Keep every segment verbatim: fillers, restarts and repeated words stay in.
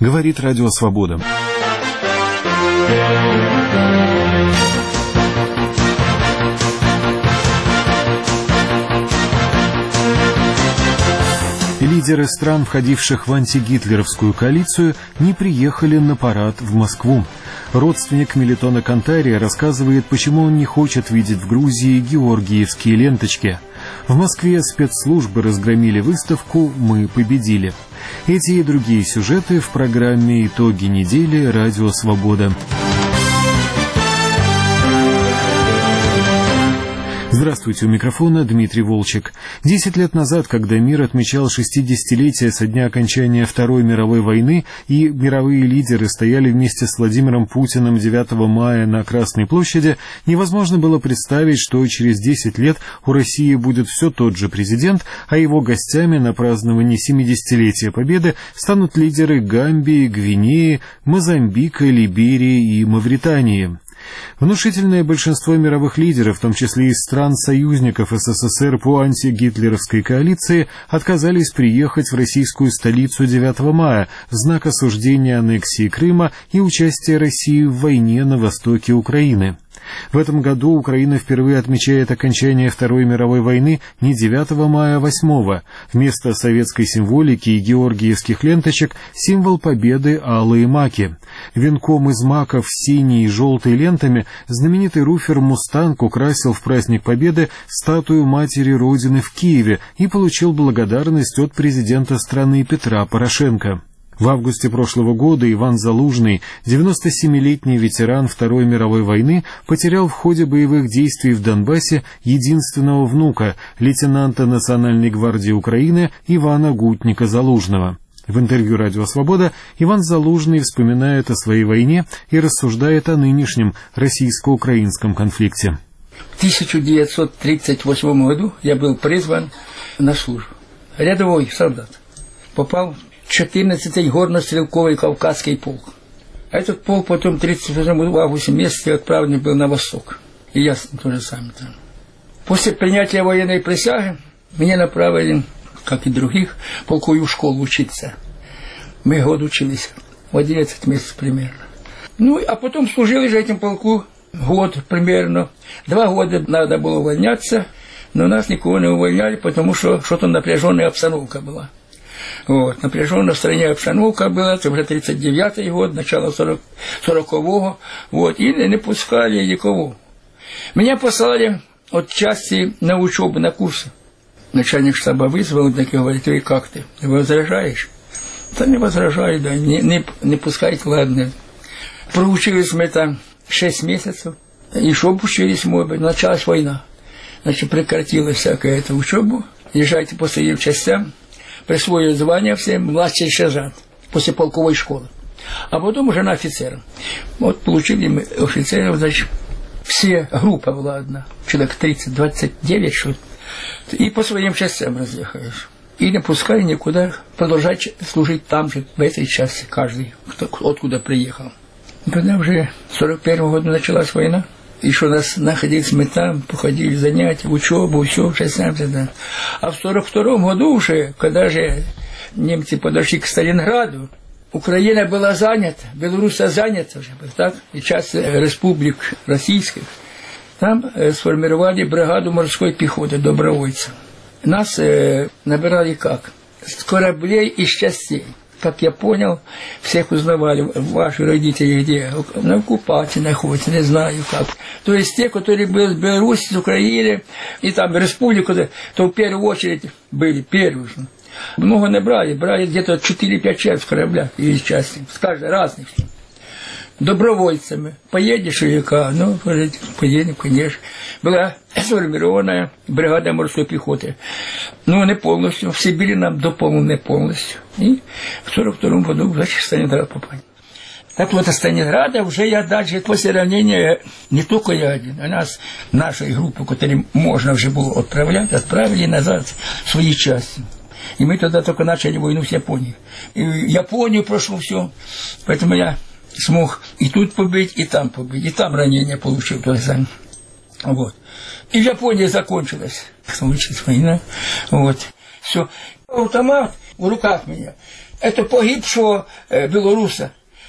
Говорит Радио Свобода. Лидеры стран, входивших в антигитлеровскую коалицию, не приехали на парад в Москву. Родственник Мелитона Кантария рассказывает, почему он не хочет видеть в Грузии георгиевские ленточки. В Москве спецслужбы разгромили выставку «Мы победили». Эти и другие сюжеты в программе «Итоги недели» Радио Свобода. Здравствуйте, у микрофона Дмитрий Волчек. Десять лет назад, когда мир отмечал шестидесятилетие со дня окончания Второй мировой войны, и мировые лидеры стояли вместе с Владимиром Путиным девятого мая на Красной площади, невозможно было представить, что через десять лет у России будет все тот же президент, а его гостями на праздновании семидесятилетия Победы станут лидеры Гамбии, Гвинеи, Мозамбика, Либерии и Мавритании. Внушительное большинство мировых лидеров, в том числе из стран-союзников СССР по антигитлеровской коалиции, отказались приехать в российскую столицу девятого мая в знак осуждения аннексии Крыма и участия России в войне на востоке Украины. В этом году Украина впервые отмечает окончание Второй мировой войны не девятого мая, а восьмого. Вместо советской символики и георгиевских ленточек символ победы алые маки. Венком из маков с синей и желтой лентами знаменитый руфер «Мустанг» украсил в праздник Победы статую матери Родины в Киеве и получил благодарность от президента страны Петра Порошенко. В августе прошлого года Иван Залужный, девяностосемилетний ветеран Второй мировой войны, потерял в ходе боевых действий в Донбассе единственного внука, лейтенанта Национальной гвардии Украины Ивана Гутника Залужного. В интервью «Радио Свобода» Иван Залужный вспоминает о своей войне и рассуждает о нынешнем российско-украинском конфликте. В тысяча девятьсот тридцать восьмом году я был призван на службу. Рядовой солдат. Попал четырнадцатый горно-стрелковый Кавказский полк. Этот полк потом в тридцать восьмом году в августе месяце отправлен был на восток. И я то же самое там. После принятия военной присяги меня направили, как и других, в полковую школу учиться. Мы год учились, в одиннадцать месяцев примерно. Ну, а потом служили же этим полку год примерно. Два года надо было увольняться, но нас никого не увольняли, потому что что-то напряженная обстановка была. Вот, напряженная в стране обстановка была, это уже тридцать девятый год, начало сорокового, вот, и не пускали никого. Меня послали от части на учебу, на курсы. Начальник штаба вызвал, так и говорит: ты как ты, возражаешь? Да не возражаю, да, не, не, не пускайте, ладно. Проучились мы там шесть месяцев, еще учились мы, началась война. Значит, прекратилась всякая эта учеба, езжайте по своим частям, присвоили звание всем, младший сержант, после полковой школы. А потом уже на офицера. Вот получили мы офицеров, значит, все, группа была одна, человек тридцать, двадцать девять, что-то. И по своим частям разъехаешь. И не пускали никуда продолжать служить там же, в этой части, каждый, кто, откуда приехал. Когда уже в сорок первом году началась война, еще нас находились мы там, походили занятия, учебу, все, частям, да. А в сорок втором году уже, когда же немцы подошли к Сталинграду, Украина была занята, Беларусь занята уже, так, и часть республик российских. Там э, сформировали бригаду морской пехоты добровольцев. Нас э, набирали как? С кораблей и с частей. Как я понял, всех узнавали, ваши родители где? На оккупации находятся, не знаю как. То есть те, которые были в Беларуси, с Украины, и там республику, то в первую очередь были первые. Много не брали, брали где-то четыре-пять человек в кораблях или части, с каждой разных. Добровольцами. Поедешь или как? Ну, поедем, конечно. Была сформированная бригада морской пехоты. Ну, не полностью. В Сибири нам дополнили не полностью. И в сорок втором году, значит, в Сталинград попали. Так вот, из Сталинграда уже я дальше, после ранения, не только я один, а нас, нашей группы, которую можно уже было отправлять, отправили назад в свои части. И мы тогда только начали войну с Японией. И Японию прошло все. Поэтому я смог и тут побыть, и там побыть, и там ранение получил. Вот. И в Японии закончилась. Случилась война. Вот. Все. Автомат в руках меня. это погибшего э, белоруса.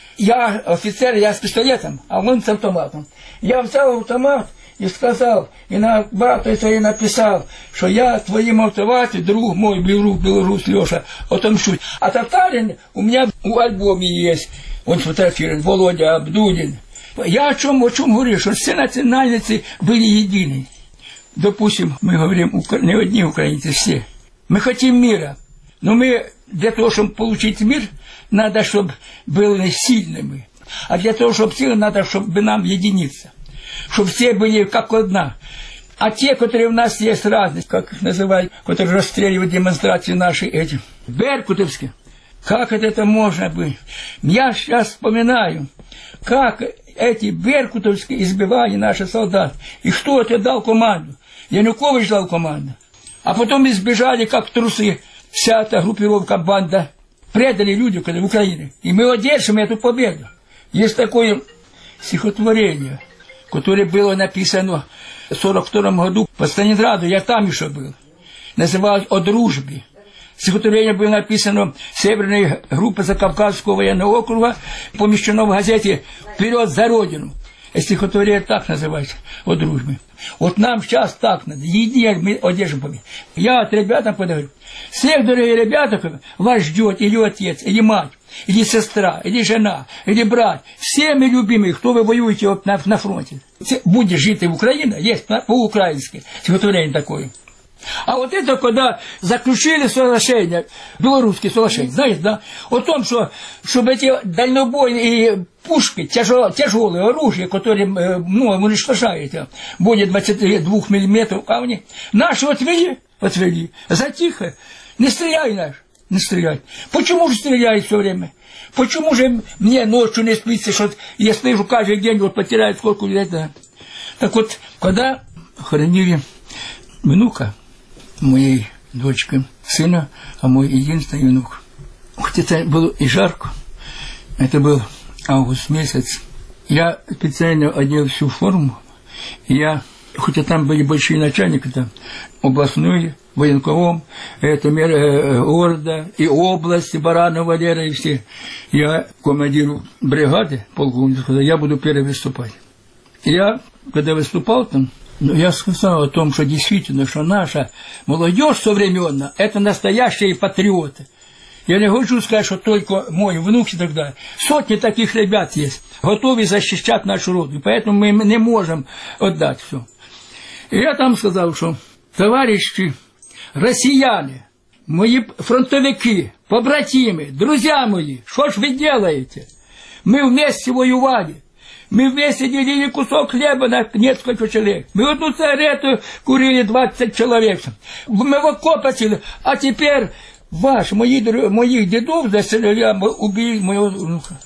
Я офицер, я с пистолетом, а он с автоматом. Я взял автомат и сказал, и на брату это написал, что я твоим автомате, друг мой, белорус, белорус Леша, отомщу. А татарин у меня в альбоме есть, он сфотографирован, Володя Абдулин. Я о чем, о чем говорю, что все национальности были едины. Допустим, мы говорим, не одни украинцы, все. Мы хотим мира, но мы для того, чтобы получить мир, надо, чтобы были сильными. А для того, чтобы сильно, надо, чтобы нам единиться. Чтобы все были как одна. А те, которые у нас есть разные, как их называют, которые расстреливают демонстрации наши эти, беркутовские, как это, это можно быть? Я сейчас вспоминаю, как эти беркутовские избивали наших солдат. И кто это дал команду? Янукович дал команду. А потом избежали, как трусы, вся эта группировка, банда. Предали люди в Украине. И мы одержим эту победу. Есть такое стихотворение, которое было написано в сорок втором году по Сталинграду, я там еще был. Называлось «О дружбе». Стихотворение было написано Северной группы Закавказского военного округа, помещено в газете «Вперед за Родину». И стихотворение так называется, «О дружбе». Вот нам сейчас так надо, едино мы одержим победу. Я от ребятам подаю, всех, дорогие ребята, вас ждет или отец, или мать, или сестра, или жена, или брат, всеми любимые, кто вы воюете вот на, на фронте. Будешь жить в Украине, есть по-украински стихотворение такое. А вот это, когда заключили соглашение, белорусские соглашения, знаете, да, о том, что, чтобы эти дальнобойные пушки, тяжелое, тяжелое оружие, которое, ну, уничтожает, более двадцати двух миллиметров, а они, наши отвели, отвели, затихо, не стреляй наш, не стреляй. Почему же стреляют все время? Почему же мне ночью не спится, что я слышу каждый день, вот потеряют сколько лет, да. Так вот, когда хоронили внука, моей дочки, сына, а мой единственный внук. Хоть это было и жарко, это был август месяц, я специально одел всю форму, я, хотя там были большие начальники, там, областной, военком, это мер города, и область, и Баранов, Валера, и все. Я командиру бригады, полковнику, сказал, я буду первый выступать. Я, когда выступал там, но я сказал о том, что действительно, что наша молодежь современная, это настоящие патриоты. Я не хочу сказать, что только мой внук и так далее. Сотни таких ребят есть, готовы защищать нашу родину, поэтому мы не можем отдать все. И я там сказал, что товарищи россияне, мои фронтовики, побратимы, друзья мои, что ж вы делаете? Мы вместе воевали. Мы вместе делили кусок хлеба на несколько человек. Мы одну сигарету курили двадцать человек. Мы в окопе сели. А теперь ваш, мои, моих дедов застрелили, убили моего внука.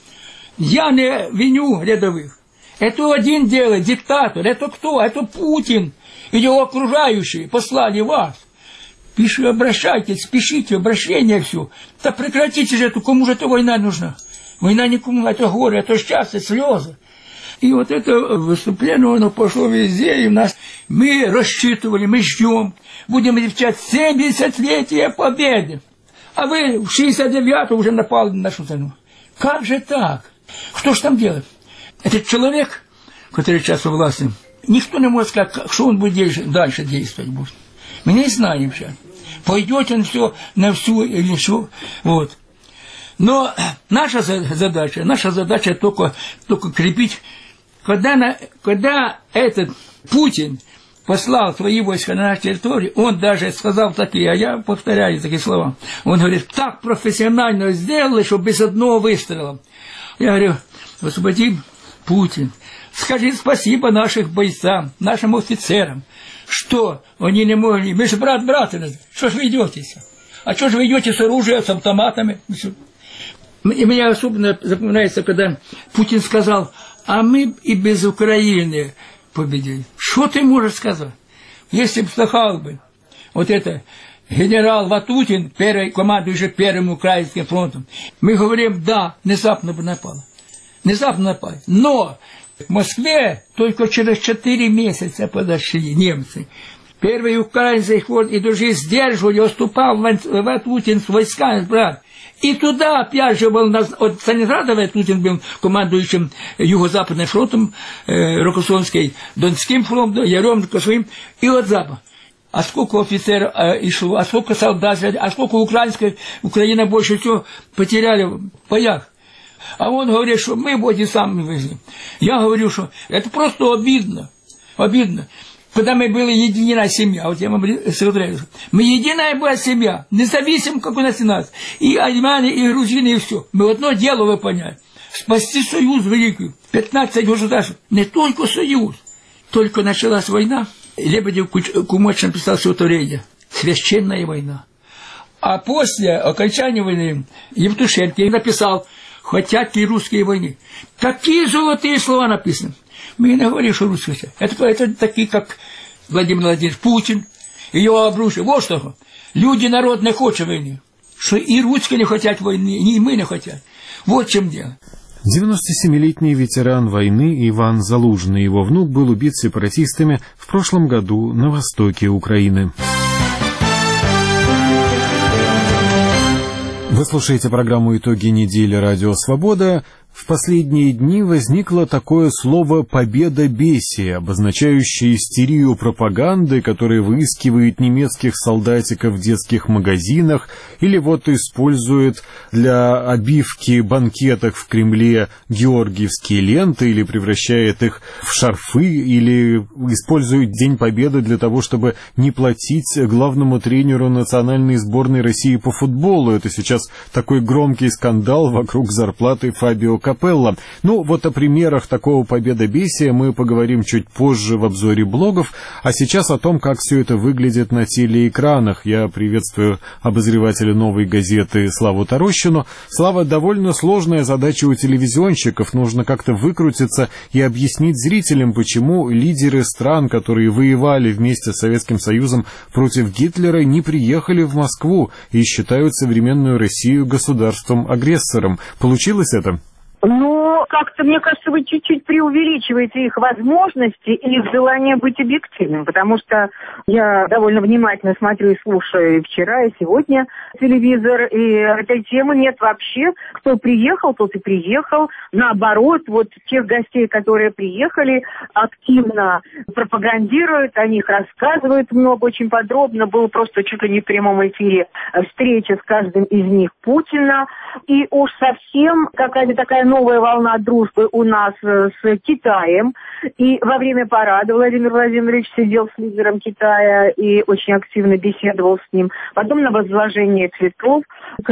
Я не виню рядовых. Это один делает, диктатор. Это кто? Это Путин. И его окружающие послали вас. Пишите, обращайтесь, пишите, обращение все. Да прекратите же эту, кому же эта война нужна? Война никому, это горе, это счастье, слезы. И вот это выступление, оно пошло везде, и у нас, мы рассчитывали, мы ждем, будем встречать семидесятилетие победы. А вы в шестьдесят девятом уже напали на нашу страну. Как же так? Что ж там делать? Этот человек, который сейчас у власти, никто не может сказать, что он будет дальше действовать будет. Мы не знаем сейчас. Пойдет он все на всю или все. Вот. Но наша задача, наша задача только, только крепить. Когда, на, когда этот Путин послал свои войска на нашу территорию, он даже сказал такие, а я повторяю такие слова, он говорит, так профессионально сделали, что без одного выстрела. Я говорю, господин Путин, скажи спасибо нашим бойцам, нашим офицерам, что они не могли, мы же брат брата, что ж вы идетесь? А что же вы идете с оружием, с автоматами? И мне особенно запоминается, когда Путин сказал, а мы и без Украины победили. Что ты можешь сказать? Если бы слыхал бы, вот это, генерал Ватутин, первый, командующий Первым Украинским фронтом, мы говорим, да, внезапно бы напало. Внезапно напали. Но в Москве только через четыре месяца подошли немцы. Первый украинский флот и даже сдерживали, уступал Ватутин с войсками, брат. И туда опять же был, от Сталинграда Ватутин был командующим Юго-Западным фронтом, э, Рокоссовский, Донским фронтом, Яремченко своим, и от Запада. А сколько офицеров э, и шло, а сколько солдат, а сколько украинской, Украина больше всего потеряли в боях. А он говорит, что мы будем сами везли. Я говорю, что это просто обидно, обидно. Когда мы были единая семья, вот я вам говорю, мы единая была семья, независимо, как у нас и нас, и армяне, и грузины, и все. Мы одно дело выполняем. Спасти союз великий, пятнадцать государств, не только союз. Только началась война, Лебедев Кумач написал стихотворение «Священная война». А после окончания войны Евтушенко написал «Хотят ли русские войны». Такие золотые слова написаны. Мы не говорим, что русские хотят. Это, это такие, как Владимир Владимирович Путин, его обрушили. Вот что. Люди, народ не хочет войны. Что и русские не хотят войны, и мы не хотят. Вот в чем дело. девяностосемилетний ветеран войны Иван Залужный, его внук, был убит сепаратистами в прошлом году на востоке Украины. Вы слушаете программу «Итоги недели» Радио Свобода. В последние дни возникло такое слово «победобесие», обозначающее истерию пропаганды, которая выискивает немецких солдатиков в детских магазинах или вот использует для обивки банкеток в Кремле георгиевские ленты или превращает их в шарфы, или использует День Победы для того, чтобы не платить главному тренеру национальной сборной России по футболу. Это сейчас такой громкий скандал вокруг зарплаты Фабио Капелло. Ну, вот о примерах такого победобесия мы поговорим чуть позже в обзоре блогов, а сейчас о том, как все это выглядит на телеэкранах. Я приветствую обозревателя «Новой газеты» Славу Тарощину. Слава, довольно сложная задача у телевизионщиков. Нужно как-то выкрутиться и объяснить зрителям, почему лидеры стран, которые воевали вместе с Советским Союзом против Гитлера, не приехали в Москву и считают современную Россию государством-агрессором. Получилось это? Ну, как-то, мне кажется, вы чуть-чуть преувеличиваете их возможности и их желание быть объективным, потому что я довольно внимательно смотрю и слушаю и вчера, и сегодня телевизор, и этой темы нет вообще. Кто приехал, тот и приехал. Наоборот, вот тех гостей, которые приехали, активно пропагандируют, о них рассказывают много, очень подробно. Было просто чуть ли не в прямом эфире встреча с каждым из них Путина. И уж совсем какая-то такая новая волна дружбы у нас с Китаем. И во время парада Владимир Владимирович сидел с лидером Китая и очень активно беседовал с ним. Потом на возложение цветов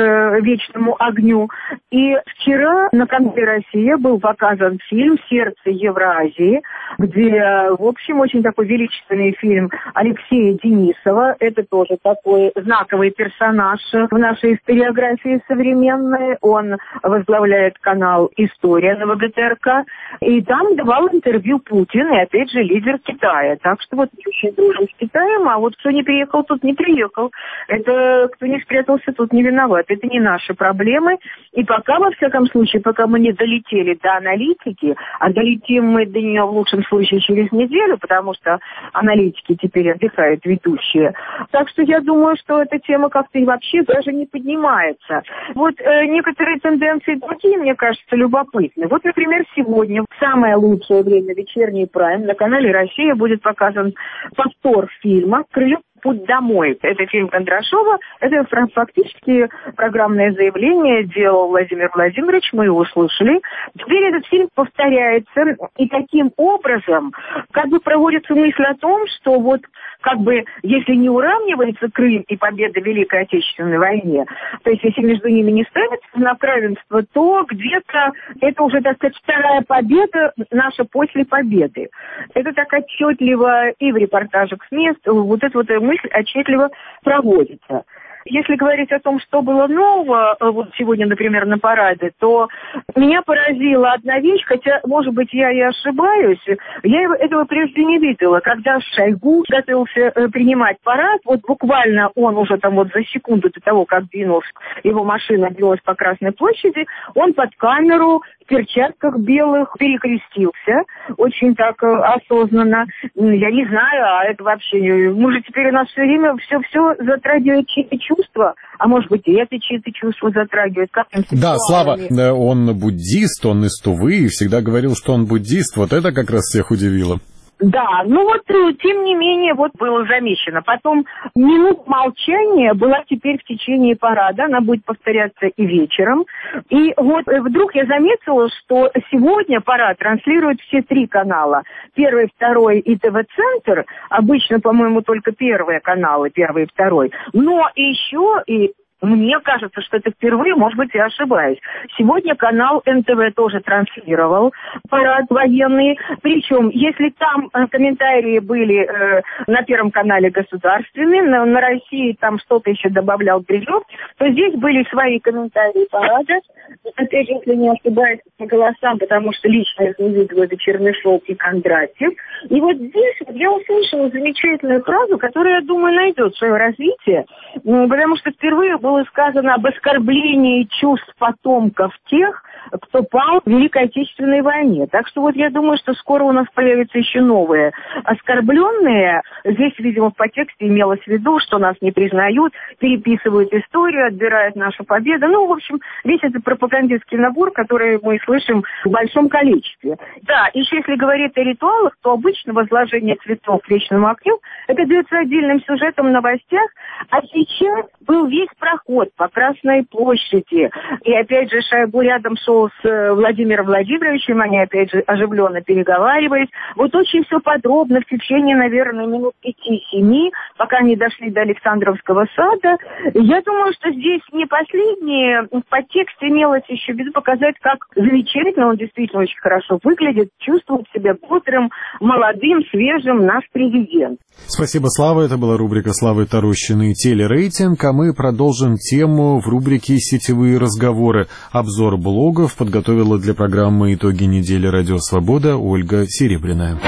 к вечному огню. И вчера на канале «Россия» был показан фильм «Сердце Евразии», где, в общем, очень такой величественный фильм Алексея Денисова. Это тоже такой знаковый персонаж в нашей историографии современной. Он возглавляет канал «История» на вэ гэ тэ эр ка. И там давал интервью Путин, и опять же лидер Китая. Так что вот очень дружим с Китаем, а вот кто не приехал, тот не приехал. Это кто не спрятался, тот не виноват. Это не наши проблемы. И пока, во всяком случае, пока мы не долетели до аналитики, а долетим мы до нее в лучшем случае через неделю, потому что аналитики теперь отдыхают ведущие. Так что я думаю, что эта тема как-то и вообще даже не поднимается. Вот э, некоторые тенденции другие, мне кажется, любопытны. Вот, например, сегодня, в самое лучшее время, вечерний прайм, на канале «Россия» будет показан повтор фильма «Крыльев. Путь домой». Это фильм Кондрашова. Это фактически программное заявление делал Владимир Владимирович. Мы его слышали. Теперь этот фильм повторяется. И таким образом как бы проводится мысль о том, что вот как бы если не уравнивается Крым и победа в Великой Отечественной войне, то есть если между ними не ставится знак равенства, то где-то это уже, так сказать, вторая победа наша после победы. Это так отчетливо и в репортажах с мест, вот эта вот мысль отчетливо проводится. Если говорить о том, что было нового, вот сегодня, например, на параде, то меня поразила одна вещь, хотя, может быть, я и ошибаюсь, я этого прежде не видела. Когда Шойгу готовился принимать парад, вот буквально он уже там вот за секунду до того, как двинулась его машина, двинулась по Красной площади, он под камеру перчатках белых, перекрестился, очень так осознанно. Я не знаю, а это вообще... Мы же теперь у нас все время все-все затрагивает чьи-то чувства, а может быть, и это чьи-то чувства затрагивает. Как да, Слава, он буддист, он из Тувы, и всегда говорил, что он буддист. Вот это как раз всех удивило. Да, ну вот, тем не менее, вот было замечено. Потом минут молчания была теперь в течение парада, она будет повторяться и вечером. И вот вдруг я заметила, что сегодня парад транслирует все три канала. Первый, второй и ТВ-центр. Обычно, по-моему, только первые каналы, первый и второй. Но еще и... Мне кажется, что это впервые, может быть, я ошибаюсь. Сегодня канал эн тэ вэ тоже транслировал парад военный. Причем, если там комментарии были э, на Первом канале государственные, на, на России там что-то еще добавлял Грижов, то здесь были свои комментарии парада. Опять же, если не ошибаюсь по голосам, потому что лично их не видела, это Чернышов и Кондратьев. И вот здесь вот я услышала замечательную фразу, которая, я думаю, найдет свое развитие, потому что впервые было сказано об оскорблении чувств потомков тех, кто пал в Великой Отечественной войне. Так что вот я думаю, что скоро у нас появятся еще новые оскорбленные. Здесь, видимо, в подтексте имелось в виду, что нас не признают, переписывают историю, отбирают нашу победу. Ну, в общем, весь этот пропагандистский набор, который мы слышим в большом количестве. Да, еще если говорить о ритуалах, то обычно возложение цветов к вечному огню это дается отдельным сюжетом в новостях, а сейчас был весь проход по Красной площади. И опять же Шойгу рядом шел с Владимиром Владимировичем, они опять же оживленно переговаривались. Вот очень все подробно, в течение, наверное, минут пяти-семи, пока они дошли до Александровского сада. Я думаю, что здесь не последнее, в подтексте имелось еще в виду показать, как замечательно, он действительно очень хорошо выглядит, чувствует себя бодрым, молодым, свежим наш президент. Спасибо, Слава. Это была рубрика Славы Тарущиной «Телерейтинг», а мы продолжим тему в рубрике «Сетевые разговоры». Обзор блогов подготовила для программы «Итоги недели. Радио Свобода» Ольга Серебряная.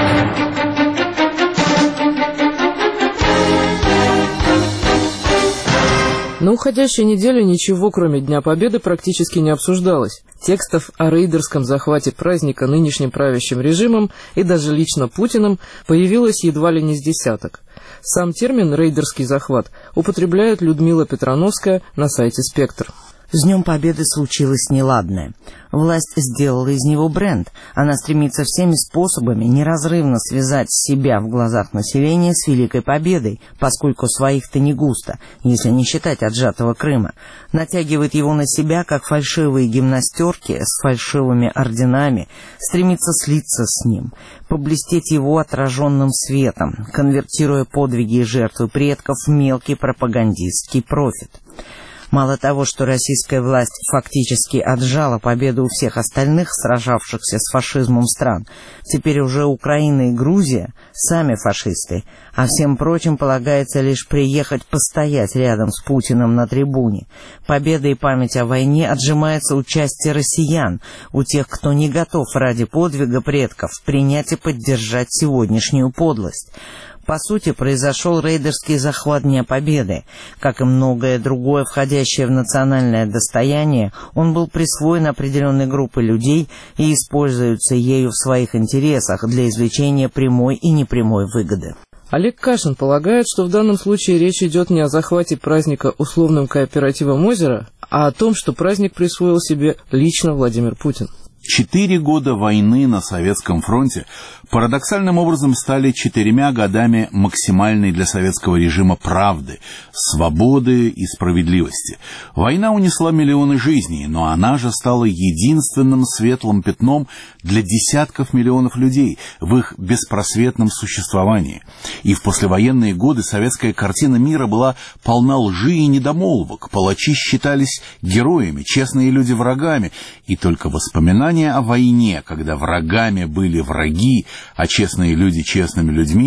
На уходящей неделе ничего, кроме Дня Победы, практически не обсуждалось. Текстов о рейдерском захвате праздника нынешним правящим режимом и даже лично Путиным появилось едва ли не с десяток. Сам термин «рейдерский захват» употребляет Людмила Петрановская на сайте «Спектр». С Днем Победы случилось неладное. Власть сделала из него бренд. Она стремится всеми способами неразрывно связать себя в глазах населения с Великой Победой, поскольку своих-то не густо, если не считать отжатого Крыма. Натягивает его на себя, как фальшивые гимнастерки с фальшивыми орденами, стремится слиться с ним, поблестеть его отраженным светом, конвертируя подвиги и жертвы предков в мелкий пропагандистский профит. Мало того, что российская власть фактически отжала победу у всех остальных, сражавшихся с фашизмом стран, теперь уже Украина и Грузия сами фашисты, а всем прочим полагается лишь приехать постоять рядом с Путиным на трибуне. Победа и память о войне отжимается у части россиян, у тех, кто не готов ради подвига предков принять и поддержать сегодняшнюю подлость. По сути, произошел рейдерский захват Дня Победы. Как и многое другое, входящее в национальное достояние, он был присвоен определенной группой людей и используется ею в своих интересах для извлечения прямой и непрямой выгоды. Олег Кашин полагает, что в данном случае речь идет не о захвате праздника условным кооперативом «Озеро», а о том, что праздник присвоил себе лично Владимир Путин. Четыре года войны на Советском фронте парадоксальным образом стали четырьмя годами максимальной для советского режима правды, свободы и справедливости. Война унесла миллионы жизней, но она же стала единственным светлым пятном для десятков миллионов людей в их беспросветном существовании. И в послевоенные годы советская картина мира была полна лжи и недомолвок. Палачи считались героями, честные люди врагами, и только воспоминания о войне, когда врагами были враги, а честные люди честными людьми,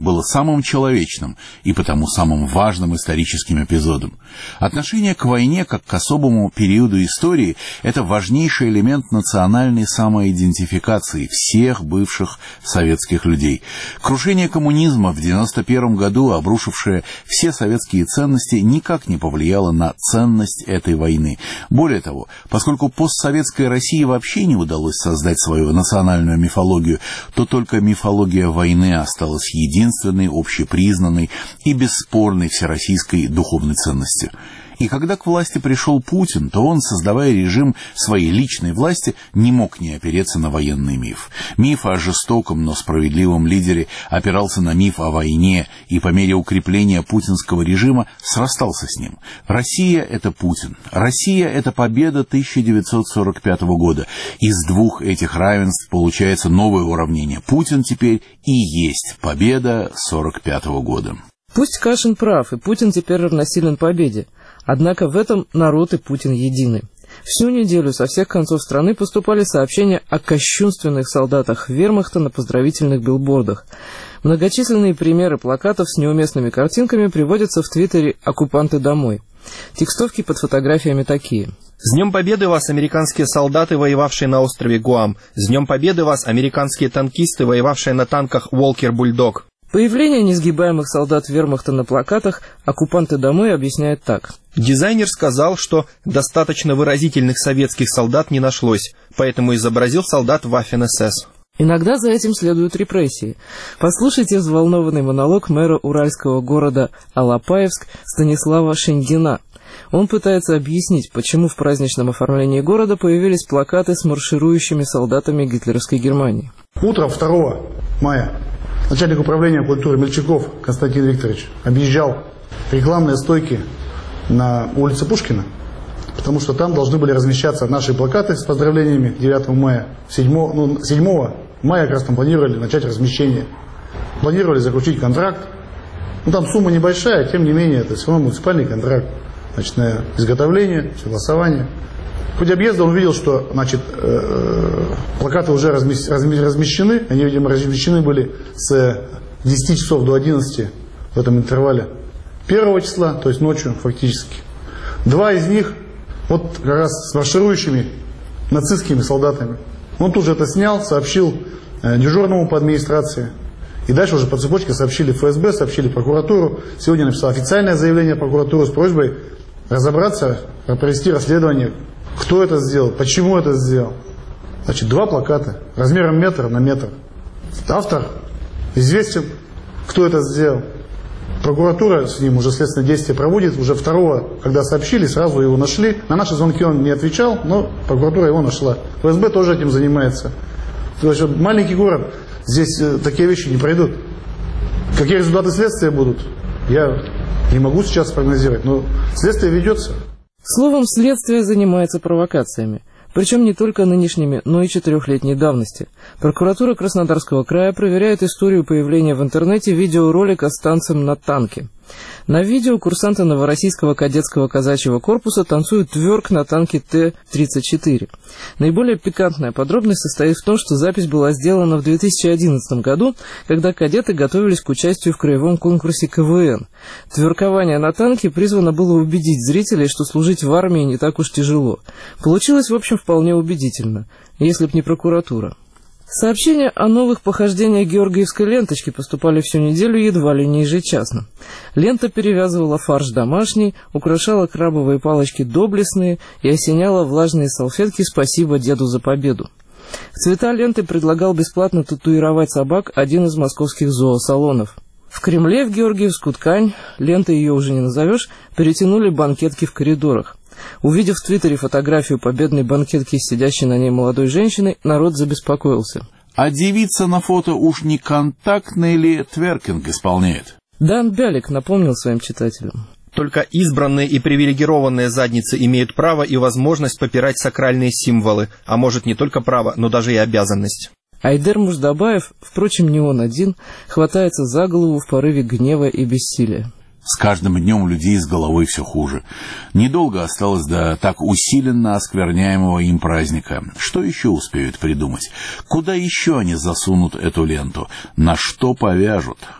было самым человечным и потому самым важным историческим эпизодом. Отношение к войне как к особому периоду истории – это важнейший элемент национальной самоидентификации всех бывших советских людей. Крушение коммунизма в девяносто первом году, обрушившее все советские ценности, никак не повлияло на ценность этой войны. Более того, поскольку постсоветской России вообще не удалось создать свою национальную мифологию, то только мифология войны осталась единственной, общепризнанной и бесспорной всероссийской духовной ценностью. И когда к власти пришел Путин, то он, создавая режим своей личной власти, не мог не опереться на военный миф. Миф о жестоком, но справедливом лидере опирался на миф о войне, и по мере укрепления путинского режима срастался с ним. Россия – это Путин. Россия – это победа тысяча девятьсот сорок пятого года. Из двух этих равенств получается новое уравнение. Путин теперь и есть победа сорок пятого года. Пусть Кашин прав, и Путин теперь равносилен победе. Однако в этом народ и Путин едины. Всю неделю со всех концов страны поступали сообщения о кощунственных солдатах вермахта на поздравительных билбордах. Многочисленные примеры плакатов с неуместными картинками приводятся в твиттере «Оккупанты домой». Текстовки под фотографиями такие. «С Днем Победы вас, американские солдаты, воевавшие на острове Гуам! С Днем Победы вас, американские танкисты, воевавшие на танках Уолкер-Бульдог!» Появление несгибаемых солдат вермахта на плакатах «Оккупанты домой» объясняет так. Дизайнер сказал, что достаточно выразительных советских солдат не нашлось, поэтому изобразил солдат Waffen-эс эс. Иногда за этим следуют репрессии. Послушайте взволнованный монолог мэра уральского города Алапаевск Станислава Шеньгина. Он пытается объяснить, почему в праздничном оформлении города появились плакаты с марширующими солдатами гитлеровской Германии. Утром второго мая начальник управления культуры Мельчаков Константин Викторович объезжал рекламные стойки на улице Пушкина, потому что там должны были размещаться наши плакаты с поздравлениями девятого мая. седьмого, ну, седьмого мая как раз там планировали начать размещение. Планировали заключить контракт. Ну там сумма небольшая, тем не менее, это все равно муниципальный контракт. Значит, на изготовление, согласование. В ходе объезда он увидел, что, значит, э, плакаты уже размещены. Они, видимо, размещены были с десяти часов до одиннадцати в этом интервале первого числа, то есть ночью фактически. Два из них вот как раз с марширующими нацистскими солдатами. Он тут же это снял, сообщил э, дежурному по администрации. И дальше уже по цепочке сообщили эф эс бэ, сообщили прокуратуру. Сегодня написал официальное заявление прокуратуры с просьбой разобраться, провести расследование, кто это сделал, почему это сделал. Значит, два плаката размером метр на метр. Автор известен, кто это сделал. Прокуратура с ним уже следственное действие проводит. Уже второго, когда сообщили, сразу его нашли. На наши звонки он не отвечал, но прокуратура его нашла. эф эс бэ тоже этим занимается. То есть маленький город, здесь такие вещи не пройдут. Какие результаты следствия будут, я не могу сейчас прогнозировать, но следствие ведется. Словом, следствие занимается провокациями. Причем не только нынешними, но и четырехлетней давности. Прокуратура Краснодарского края проверяет историю появления в интернете видеоролика с танцем на танке. На видео курсанты Новороссийского кадетского казачьего корпуса танцуют тверк на танке Т тридцать четыре. Наиболее пикантная подробность состоит в том, что запись была сделана в две тысячи одиннадцатом году, когда кадеты готовились к участию в краевом конкурсе ка вэ эн. Тверкование на танке призвано было убедить зрителей, что служить в армии не так уж тяжело. Получилось, в общем, вполне убедительно, если б не прокуратура. Сообщения о новых похождениях георгиевской ленточки поступали всю неделю едва ли не ежечасно. Лента перевязывала фарш домашний, украшала крабовые палочки доблестные и осеняла влажные салфетки «Спасибо деду за победу». В цвета ленты предлагал бесплатно татуировать собак один из московских зоосалонов. В Кремле в георгиевскую ткань, лентой ее уже не назовешь, перетянули банкетки в коридорах. Увидев в Твиттере фотографию победной банкетки с сидящей на ней молодой женщиной, народ забеспокоился. А девица на фото уж не контактный ли тверкинг исполняет? Дан Бялик напомнил своим читателям. Только избранные и привилегированные задницы имеют право и возможность попирать сакральные символы, а может не только право, но даже и обязанность. Айдер Муждабаев, впрочем, не он один, хватается за голову в порыве гнева и бессилия. С каждым днем у людей с головой все хуже. Недолго осталось до так усиленно оскверняемого им праздника. Что еще успеют придумать? Куда еще они засунут эту ленту? На что повяжут?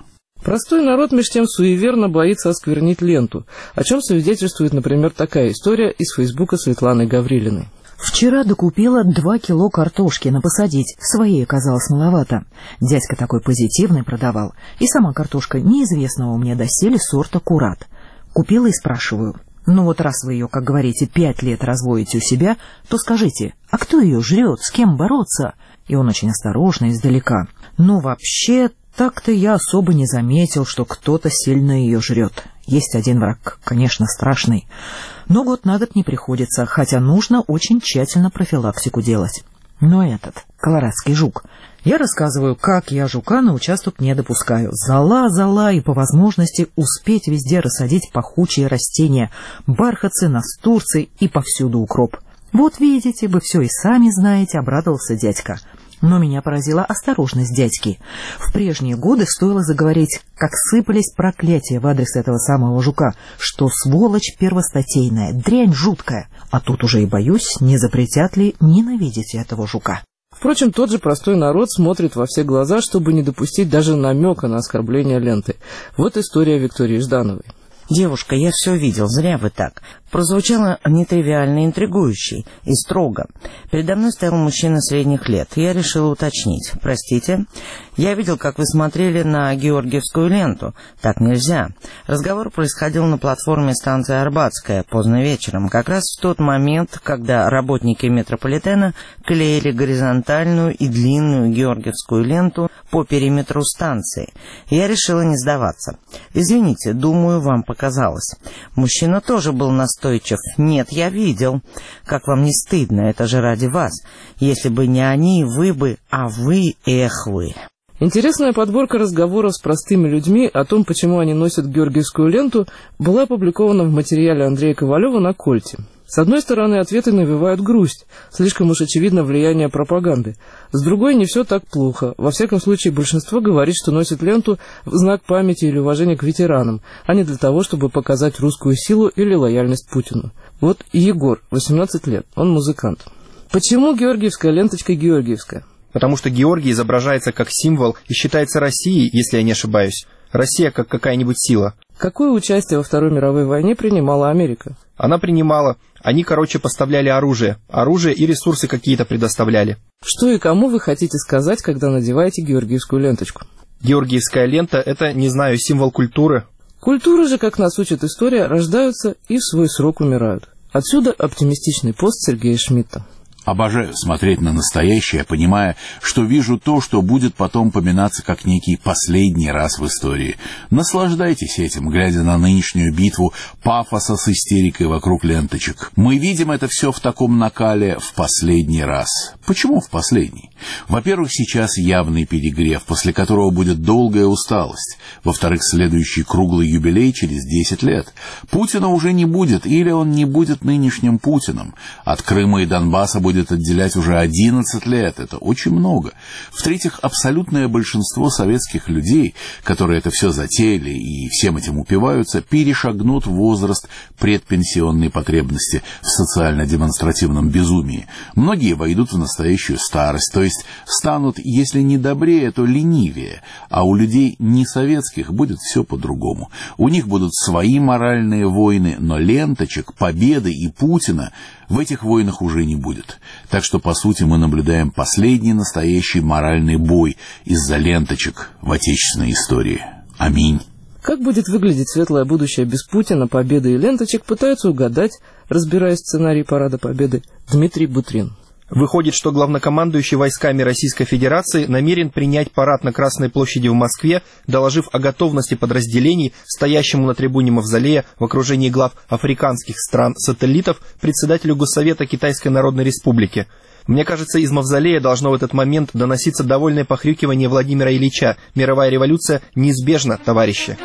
Простой народ меж тем суеверно боится осквернить ленту, о чем свидетельствует, например, такая история из Фейсбука Светланы Гаврилиной. Вчера докупила два кило картошки на посадить, своей оказалось маловато. Дядька такой позитивный продавал, и сама картошка неизвестного мне доселе сорта Курат. Купила и спрашиваю: ну вот раз вы ее, как говорите, пять лет разводите у себя, то скажите, а кто ее жрет, с кем бороться? И он очень осторожно, издалека: ну вообще, так-то я особо не заметил, что кто-то сильно ее жрет. Есть один враг, конечно, страшный. Но год на год не приходится, хотя нужно очень тщательно профилактику делать. Но этот, колорадский жук. Я рассказываю, как я жука на участок не допускаю. Зола, зола, и по возможности успеть везде рассадить пахучие растения. Бархатцы, настурцы и повсюду укроп. Вот видите, вы все и сами знаете, обрадовался дядька. Но меня поразила осторожность дядьки. В прежние годы стоило заговорить, как сыпались проклятия в адрес этого самого жука, что сволочь первостатейная, дрянь жуткая. А тут уже и боюсь, не запретят ли ненавидеть этого жука. Впрочем, тот же простой народ смотрит во все глаза, чтобы не допустить даже намека на оскорбление ленты. Вот история Виктории Ждановой. «Девушка, я все видел, зря вы так». Прозвучало нетривиально интригующе и строго. Передо мной стоял мужчина средних лет. Я решила уточнить. «Простите, я видел, как вы смотрели на георгиевскую ленту. Так нельзя». Разговор происходил на платформе станции Арбатская поздно вечером, как раз в тот момент, когда работники метрополитена клеили горизонтальную и длинную георгиевскую ленту по периметру станции. Я решила не сдаваться. «Извините, думаю, вам показалось». Мужчина тоже был настойчив. «Нет, я видел. Как вам не стыдно? Это же ради вас. Если бы не они, вы бы, а вы, эх вы». Интересная подборка разговоров с простыми людьми о том, почему они носят георгиевскую ленту, была опубликована в материале Андрея Ковалева на Кольте. С одной стороны, ответы навевают грусть, слишком уж очевидно влияние пропаганды. С другой, не все так плохо. Во всяком случае, большинство говорит, что носит ленту в знак памяти или уважения к ветеранам, а не для того, чтобы показать русскую силу или лояльность Путину. Вот Егор, восемнадцать лет, он музыкант. Почему георгиевская ленточка георгиевская? Потому что Георгий изображается как символ и считается Россией, если я не ошибаюсь. Россия как какая-нибудь сила. Какое участие во Второй мировой войне принимала Америка? Она принимала. Они, короче, поставляли оружие. Оружие и ресурсы какие-то предоставляли. Что и кому вы хотите сказать, когда надеваете георгиевскую ленточку? Георгиевская лента – это, не знаю, символ культуры. Культуры же, как нас учит история, рождаются и в свой срок умирают. Отсюда оптимистичный пост Сергея Шмидта. Обожаю смотреть на настоящее, понимая, что вижу то, что будет потом поминаться как некий последний раз в истории. Наслаждайтесь этим, глядя на нынешнюю битву пафоса с истерикой вокруг ленточек. Мы видим это все в таком накале в последний раз. Почему в последний? Во-первых, сейчас явный перегрев, после которого будет долгая усталость. Во-вторых, следующий круглый юбилей через десять лет. Путина уже не будет, или он не будет нынешним Путиным. От Крыма и Донбасса будет будет отделять уже одиннадцать лет. Это очень много. В-третьих, абсолютное большинство советских людей, которые это все затеяли и всем этим упиваются, перешагнут возраст предпенсионной потребности в социально-демонстративном безумии. Многие войдут в настоящую старость, то есть станут, если не добрее, то ленивее. А у людей не советских будет все по-другому. У них будут свои моральные войны, но ленточек, победы и Путина в этих войнах уже не будет. Так что, по сути, мы наблюдаем последний настоящий моральный бой из-за ленточек в отечественной истории. Аминь. Как будет выглядеть светлое будущее без Путина, победы и ленточек, пытается угадать, разбирая сценарий Парада Победы, Дмитрий Бутрин. Выходит, что главнокомандующий войсками Российской Федерации намерен принять парад на Красной площади в Москве, доложив о готовности подразделений, стоящему на трибуне Мавзолея в окружении глав африканских стран-сателлитов, председателю Госсовета Китайской Народной Республики. Мне кажется, из Мавзолея должно в этот момент доноситься довольное похрюкивание Владимира Ильича. Мировая революция неизбежна, товарищи.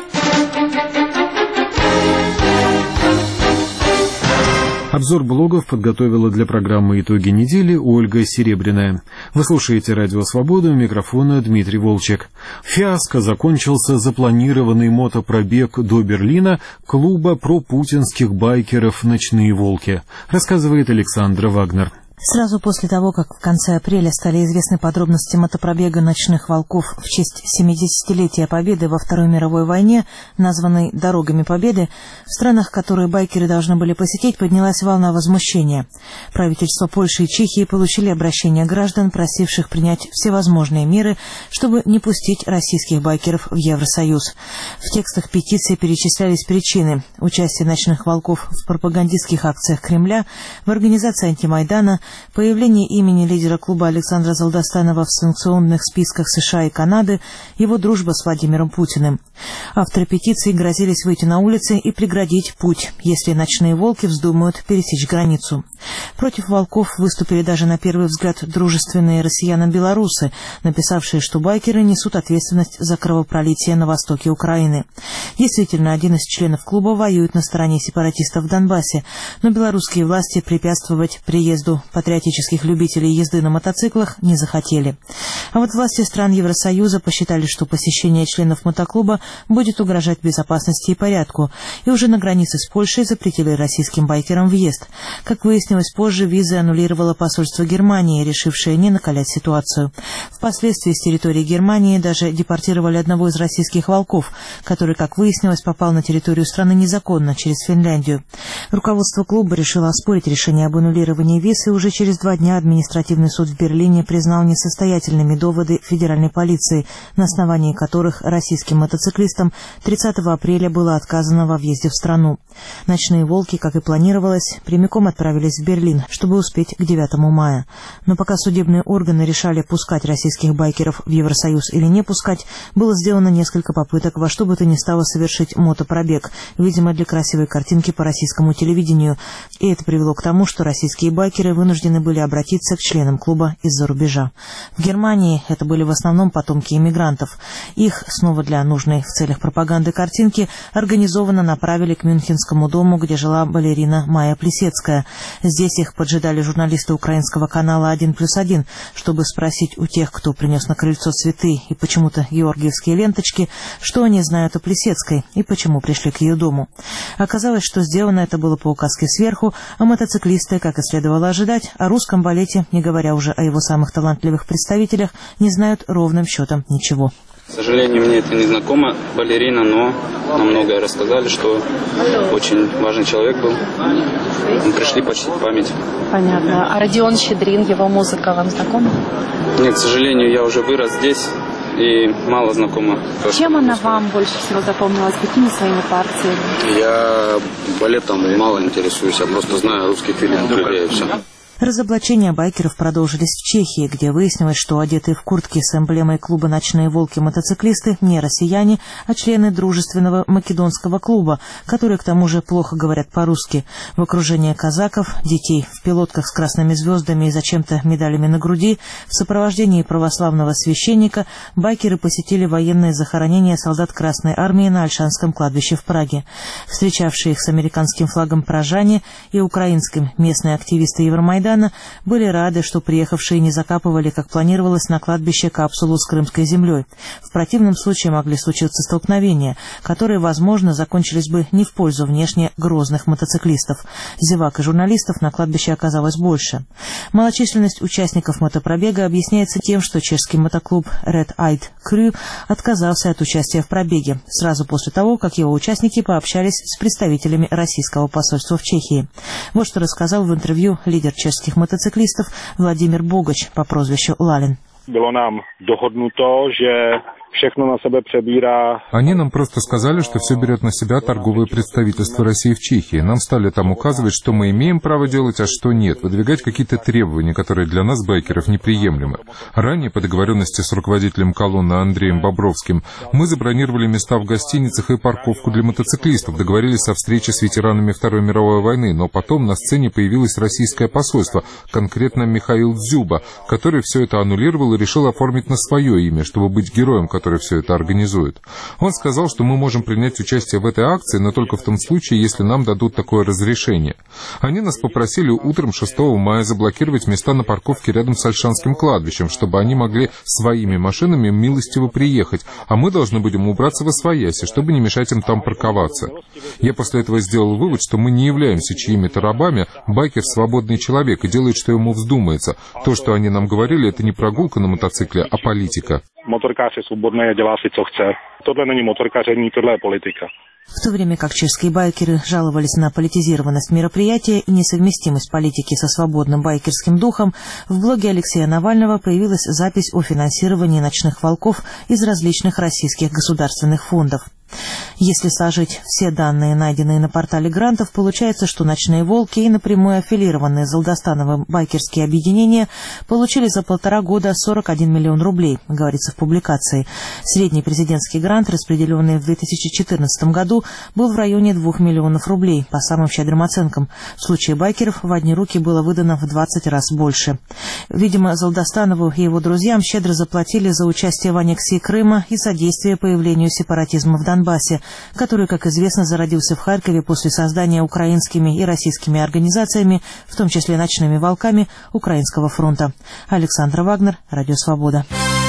Обзор блогов подготовила для программы «Итоги недели» Ольга Серебряная. Вы слушаете «Радио Свобода», у микрофона Дмитрий Волчек. Фиаско закончился запланированный мотопробег до Берлина клуба пропутинских байкеров «Ночные волки», рассказывает Александра Вагнер. Сразу после того, как в конце апреля стали известны подробности мотопробега «Ночных волков» в честь семидесятилетия Победы во Второй мировой войне, названной «Дорогами Победы», в странах, которые байкеры должны были посетить, поднялась волна возмущения. Правительства Польши и Чехии получили обращения граждан, просивших принять всевозможные меры, чтобы не пустить российских байкеров в Евросоюз. В текстах петиции перечислялись причины: участие «Ночных волков» в пропагандистских акциях Кремля, в организации антимайдана, появление имени лидера клуба Александра Залдостанова в санкционных списках США и Канады, его дружба с Владимиром Путиным. Авторы петиции грозились выйти на улицы и преградить путь, если «Ночные волки» вздумают пересечь границу. Против волков выступили даже на первый взгляд дружественные россиянам белорусы, написавшие, что байкеры несут ответственность за кровопролитие на востоке Украины. Действительно, один из членов клуба воюет на стороне сепаратистов в Донбассе, но белорусские власти препятствовать приезду патриотических любителей езды на мотоциклах не захотели. А вот власти стран Евросоюза посчитали, что посещение членов мотоклуба будет угрожать безопасности и порядку, и уже на границе с Польшей запретили российским байкерам въезд. Как выяснилось позже, визы аннулировало посольство Германии, решившее не накалять ситуацию. Впоследствии с территории Германии даже депортировали одного из российских волков, который, как выяснилось, попал на территорию страны незаконно, через Финляндию. Руководство клуба решило оспорить решение об аннулировании виз, и уже через два дня административный суд в Берлине признал несостоятельными доводы федеральной полиции, на основании которых российским мотоциклистам тридцатого апреля было отказано во въезде в страну. «Ночные волки», как и планировалось, прямиком отправились в Берлин, чтобы успеть к девятому мая. Но пока судебные органы решали, пускать российских байкеров в Евросоюз или не пускать, было сделано несколько попыток во что бы то ни стало совершить мотопробег, видимо, для красивой картинки по российскому телевидению. И это привело к тому, что российские байкеры вынуждены были обратиться к членам клуба из-за рубежа. В Германии это были в основном потомки иммигрантов. Их, снова для нужной в целях пропаганды картинки, организованно направили к Мюнхенскому дому, где жила балерина Майя Плисецкая. Здесь их поджидали журналисты украинского канала «Один плюс один», чтобы спросить у тех, кто принес на крыльцо цветы и почему-то георгиевские ленточки, что они знают о Плисецкой и почему пришли к ее дому. Оказалось, что сделано это было по указке сверху, а мотоциклисты, как и следовало ожидать, о русском балете, не говоря уже о его самых талантливых представителях, не знают ровным счетом ничего. К сожалению, мне это не знакомо, балерина, но нам многое рассказали, что очень важный человек был. Мы пришли почтить память. Понятно. А Родион Щедрин, его музыка вам знакома? Нет, к сожалению, я уже вырос здесь и мало знакома. Чем она вам больше всего запомнилась? Какими своими партиями? Я балетом мало интересуюсь, я просто знаю русский фильм и все. Разоблачения байкеров продолжились в Чехии, где выяснилось, что одетые в куртки с эмблемой клуба «Ночные волки» мотоциклисты не россияне, а члены дружественного македонского клуба, которые к тому же плохо говорят по-русски. В окружении казаков, детей в пилотках с красными звездами и зачем-то медалями на груди, в сопровождении православного священника, байкеры посетили военное захоронение солдат Красной Армии на Ольшанском кладбище в Праге. Встречавшие их с американским флагом пражане и украинским местные активисты Евромайдана были рады, что приехавшие не закапывали, как планировалось, на кладбище капсулу с крымской землей. В противном случае могли случиться столкновения, которые, возможно, закончились бы не в пользу внешне грозных мотоциклистов. Зевак и журналистов на кладбище оказалось больше. Малочисленность участников мотопробега объясняется тем, что чешский мотоклуб Red Eyed Crew отказался от участия в пробеге, сразу после того, как его участники пообщались с представителями российского посольства в Чехии. Вот что рассказал в интервью лидер чешских мотоциклистов Владимир Богач по прозвищу Лалин. Bylo nám dohodnuto, že všechno na sebe přebírá. Они нам просто сказали, что все берет на себя торговое представительство России в Чехии. Нам стали там указывать, что мы имеем право делать, а что нет, выдвигать какие-то требования, которые для нас, байкеров, неприемлемы. Ранее, по договоренности с руководителем колонны Андреем Бобровским, мы забронировали места в гостиницах и парковку для мотоциклистов, договорились о встрече с ветеранами Второй мировой войны, но потом на сцене появилось российское посольство, конкретно Михаил Дзюба, который все это аннулировал и решил оформить на свое имя, чтобы быть героем, который все это организует. Он сказал, что мы можем принять участие в этой акции, но только в том случае, если нам дадут такое разрешение. Они нас попросили утром шестого мая заблокировать места на парковке рядом с Ольшанским кладбищем, чтобы они могли своими машинами милостиво приехать, а мы должны будем убраться во свояси, чтобы не мешать им там парковаться. Я после этого сделал вывод, что мы не являемся чьими-то рабами, байкер — свободный человек и делает, что ему вздумается. То, что они нам говорили, это не прогулка на мотоцикле, а политика. Motorkář je svobodný a dělá si, co chce. Tohle není motorkáření, tohle je politika. В то время как чешские байкеры жаловались на политизированность мероприятия и несовместимость политики со свободным байкерским духом, в блоге Алексея Навального появилась запись о финансировании ночных волков из различных российских государственных фондов. Если сложить все данные, найденные на портале грантов, получается, что «Ночные волки» и напрямую аффилированные Золдостановым байкерские объединения получили за полтора года сорок один миллион рублей, говорится в публикации. Средний президентский грант, распределенный в две тысячи четырнадцатом году, был в районе двух миллионов рублей, по самым щедрым оценкам. В случае байкеров в одни руки было выдано в двадцать раз больше. Видимо, Золдостанову и его друзьям щедро заплатили за участие в аннексии Крыма и содействие появлению сепаратизма в Донбассе, который, как известно, зародился в Харькове после создания украинскими и российскими организациями, в том числе «Ночными волками», Украинского фронта. Александра Вагнер, Радио Свобода.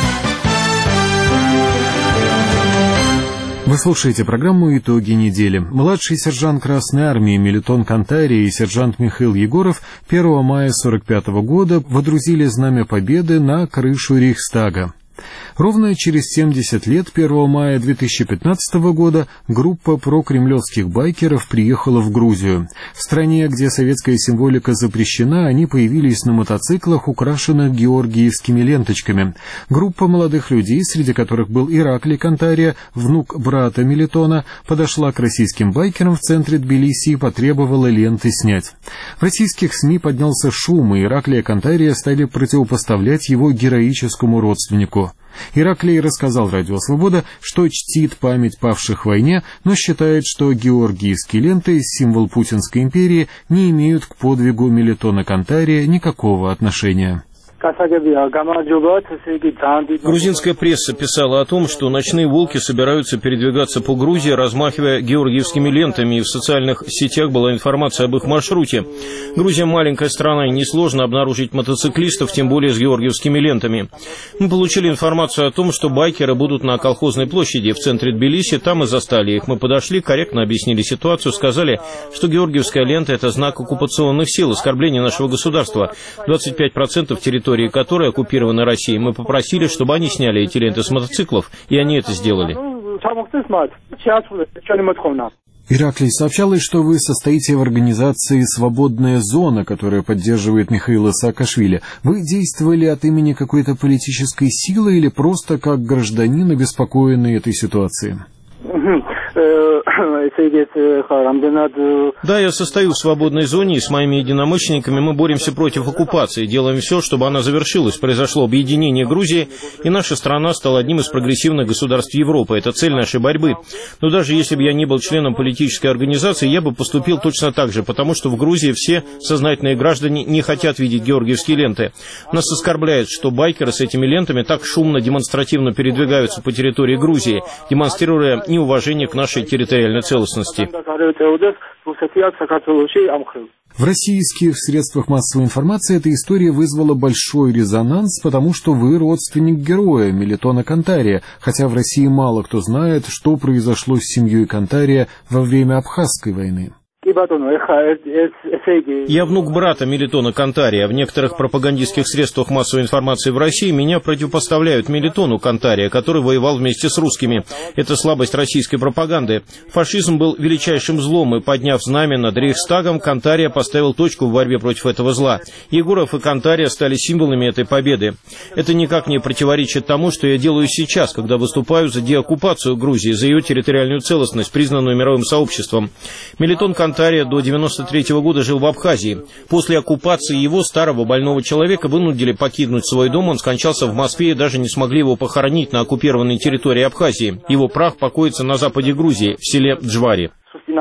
Вы слушаете программу «Итоги недели». Младший сержант Красной Армии Мелитон Кантария и сержант Михаил Егоров первого мая сорок пятого года водрузили знамя Победы на крышу Рейхстага. Ровно через семьдесят лет, первого мая две тысячи пятнадцатого года, группа прокремлевских байкеров приехала в Грузию. В стране, где советская символика запрещена, они появились на мотоциклах, украшенных георгиевскими ленточками. Группа молодых людей, среди которых был Ираклий Кантария, внук брата Мелитона, подошла к российским байкерам в центре Тбилиси и потребовала ленты снять. В российских СМИ поднялся шум, и Ираклия Кантария стали противопоставлять его героическому родственнику. Ираклий рассказал Радио Свобода, что чтит память павших в войне, но считает, что георгиевские ленты, символ Путинской империи, не имеют к подвигу Мелитона Кантария никакого отношения. Грузинская пресса писала о том, что ночные волки собираются передвигаться по Грузии, размахивая георгиевскими лентами, и в социальных сетях была информация об их маршруте. Грузия маленькая страна, и несложно обнаружить мотоциклистов, тем более с георгиевскими лентами. Мы получили информацию о том, что байкеры будут на Колхозной площади в центре Тбилиси, там и застали их. Мы подошли, корректно объяснили ситуацию, сказали, что георгиевская лента – это знак оккупационных сил, оскорбление нашего государства. двадцать пять процентов территории, которые оккупированы Россией. Мы попросили, чтобы они сняли эти ленты с мотоциклов, и они это сделали. Ираклий, сообщалось, что вы состоите в организации «Свободная зона», которая поддерживает Михаила Саакашвили. Вы действовали от имени какой-то политической силы или просто как гражданин, обеспокоенный этой ситуацией? Да, я состою в свободной зоне, и с моими единомышленниками мы боремся против оккупации, делаем все, чтобы она завершилась. Произошло объединение Грузии, и наша страна стала одним из прогрессивных государств Европы. Это цель нашей борьбы. Но даже если бы я не был членом политической организации, я бы поступил точно так же, потому что в Грузии все сознательные граждане не хотят видеть георгиевские ленты. Нас оскорбляет, что байкеры с этими лентами так шумно, демонстративно передвигаются по территории Грузии, демонстрируя неуважение к нашей территориальной целостности. В российских средствах массовой информации эта история вызвала большой резонанс, потому что вы родственник героя Мелитона Кантария, хотя в России мало кто знает, что произошло с семьей Кантария во время Абхазской войны. Я внук брата Мелитона Кантария. В некоторых пропагандистских средствах массовой информации в России меня противопоставляют Мелитону Кантария, который воевал вместе с русскими. Это слабость российской пропаганды. Фашизм был величайшим злом, и, подняв знамя над Рейхстагом, Кантария поставил точку в борьбе против этого зла. Егоров и Кантария стали символами этой победы. Это никак не противоречит тому, что я делаю сейчас, когда выступаю за деоккупацию Грузии, за ее территориальную целостность, признанную мировым сообществом. Мелитон Кантария Кантария до девяносто третьего года жил в Абхазии. После оккупации его, старого больного человека, вынудили покинуть свой дом. Он скончался в Москве, и даже не смогли его похоронить на оккупированной территории Абхазии. Его прах покоится на западе Грузии, в селе Джвари.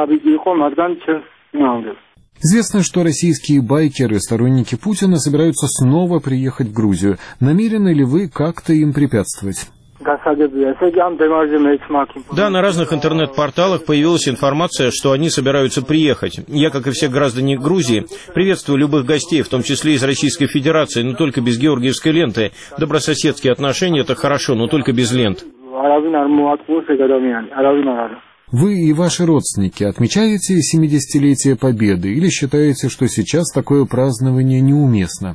Известно, что российские байкеры, сторонники Путина, собираются снова приехать в Грузию. Намерены ли вы как-то им препятствовать? Да, на разных интернет-порталах появилась информация, что они собираются приехать. Я, как и все граждане Грузии, приветствую любых гостей, в том числе из Российской Федерации, но только без георгиевской ленты. Добрососедские отношения — это хорошо, но только без лент. Вы и ваши родственники отмечаете семидесятилетие Победы или считаете, что сейчас такое празднование неуместно?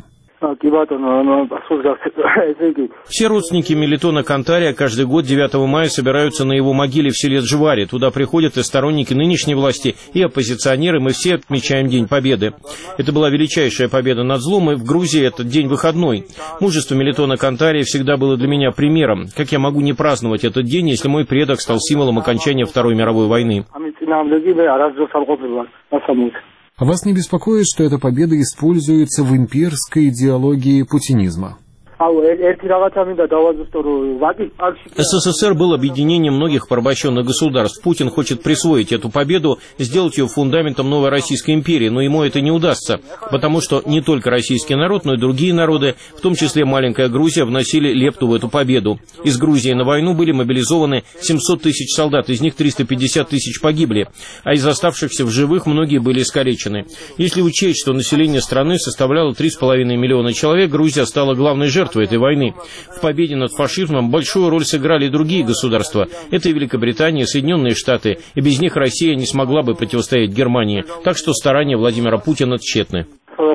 Все родственники Мелитона Кантария каждый год девятого мая собираются на его могиле в селе Джвари. Туда приходят и сторонники нынешней власти, и оппозиционеры. Мы все отмечаем День Победы. Это была величайшая победа над злом, и в Грузии этот день выходной. Мужество Мелитона Кантария всегда было для меня примером. Как я могу не праздновать этот день, если мой предок стал символом окончания Второй мировой войны? А вас не беспокоит, что эта победа используется в имперской идеологии путинизма? СССР был объединением многих порабощенных государств. Путин хочет присвоить эту победу, сделать ее фундаментом новой Российской империи, но ему это не удастся, потому что не только российский народ, но и другие народы, в том числе маленькая Грузия, вносили лепту в эту победу. Из Грузии на войну были мобилизованы семьсот тысяч солдат, из них триста пятьдесят тысяч погибли, а из оставшихся в живых многие были искалечены. Если учесть, что население страны составляло три с половиной миллиона человек, Грузия стала главной жертвой этой войны. В победе над фашизмом большую роль сыграли и другие государства. Это и Великобритания, и Соединенные Штаты, и без них Россия не смогла бы противостоять Германии. Так что старания Владимира Путина тщетны.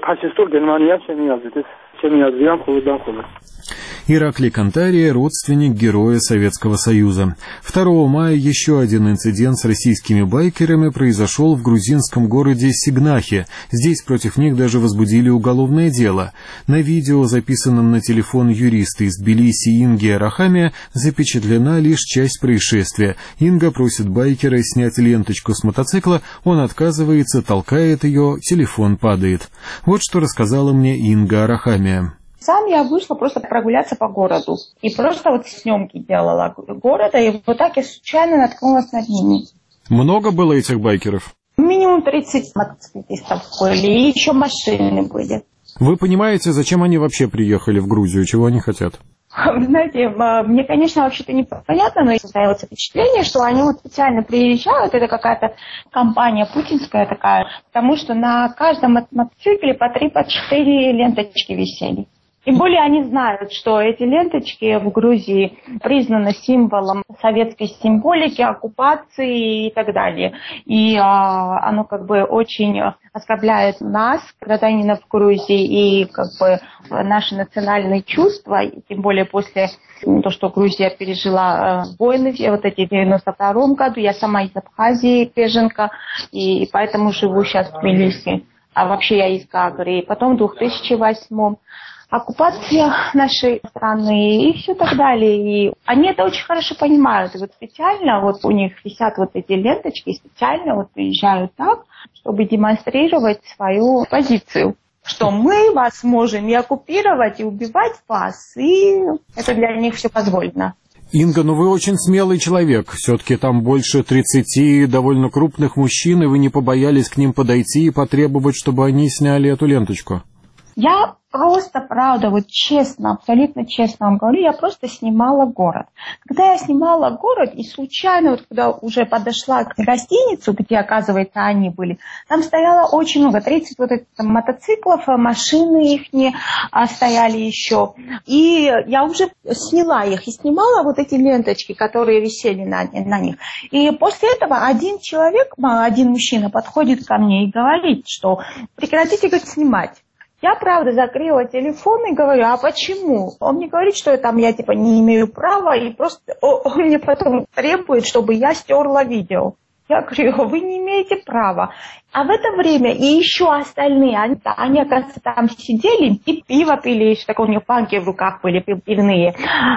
Ираклий Кантария – родственник героя Советского Союза. второго мая еще один инцидент с российскими байкерами произошел в грузинском городе Сигнахе. Здесь против них даже возбудили уголовное дело. На видео, записанном на телефон юриста из Тбилиси Инги Арахамия, запечатлена лишь часть происшествия. Инга просит байкера снять ленточку с мотоцикла, он отказывается, толкает ее, телефон падает. Вот что рассказала мне Инга Арахамия. Сам я вышла просто прогуляться по городу. И просто вот съемки делала города, и вот так я случайно наткнулась на ними. Много было этих байкеров? Минимум тридцать мотоциклистов были, и еще машины были. Вы понимаете, зачем они вообще приехали в Грузию, чего они хотят? Вы знаете, мне, конечно, вообще-то непонятно, но создается впечатление, что они вот специально приезжают, это какая-то компания путинская такая, потому что на каждом мотоцикле по три, по четыре ленточки висели. Тем более они знают, что эти ленточки в Грузии признаны символом советской символики, оккупации и так далее. И а, оно как бы очень оскорбляет нас, гражданинов Грузии, и как бы наши национальные чувства, и тем более после того, что Грузия пережила э, войны, вот эти в девяносто втором году, я сама из Абхазии, беженка, и, и поэтому живу сейчас в Тбилиси. А вообще я из Гагры. И потом в две тысячи восьмом оккупация нашей страны и все так далее. И они это очень хорошо понимают. И вот специально вот у них висят вот эти ленточки, специально вот приезжают так, чтобы демонстрировать свою позицию. Что мы вас можем и оккупировать, и убивать вас, и это для них все позволено. Инга, ну вы очень смелый человек. Все-таки там больше тридцати довольно крупных мужчин, и вы не побоялись к ним подойти и потребовать, чтобы они сняли эту ленточку? Я просто, правда, вот честно, абсолютно честно вам говорю, я просто снимала город. Когда я снимала город, и случайно, вот когда уже подошла к гостиницу, где, оказывается, они были, там стояло очень много, тридцать вот этих мотоциклов, машины их не стояли еще. И я уже сняла их, и снимала вот эти ленточки, которые висели на, на них. И после этого один человек, один мужчина подходит ко мне и говорит, что прекратите, говорит, снимать. Я, правда, закрыла телефон и говорю, а почему? Он мне говорит, что там я, типа, не имею права, и просто он мне потом требует, чтобы я стерла видео. Я говорю, вы не имеете права. А в это время и еще остальные, они, они оказывается, там сидели и пиво пили, что такое у них банки в руках были пивные.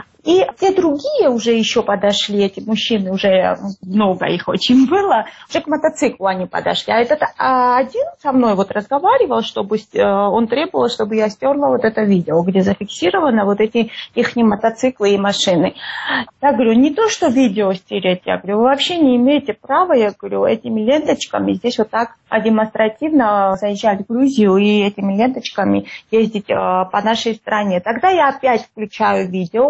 И те другие уже еще подошли, эти мужчины, уже много их очень было, уже к мотоциклу они подошли. А этот а один со мной вот разговаривал, чтобы он требовал, чтобы я стерла вот это видео, где зафиксированы вот эти их мотоциклы и машины. Я говорю, не то, что видео стереть, я говорю, вы вообще не имеете права, я говорю, этими ленточками здесь вот так демонстративно заезжать в Грузию и этими ленточками ездить по нашей стране. Тогда я опять включаю видео, уже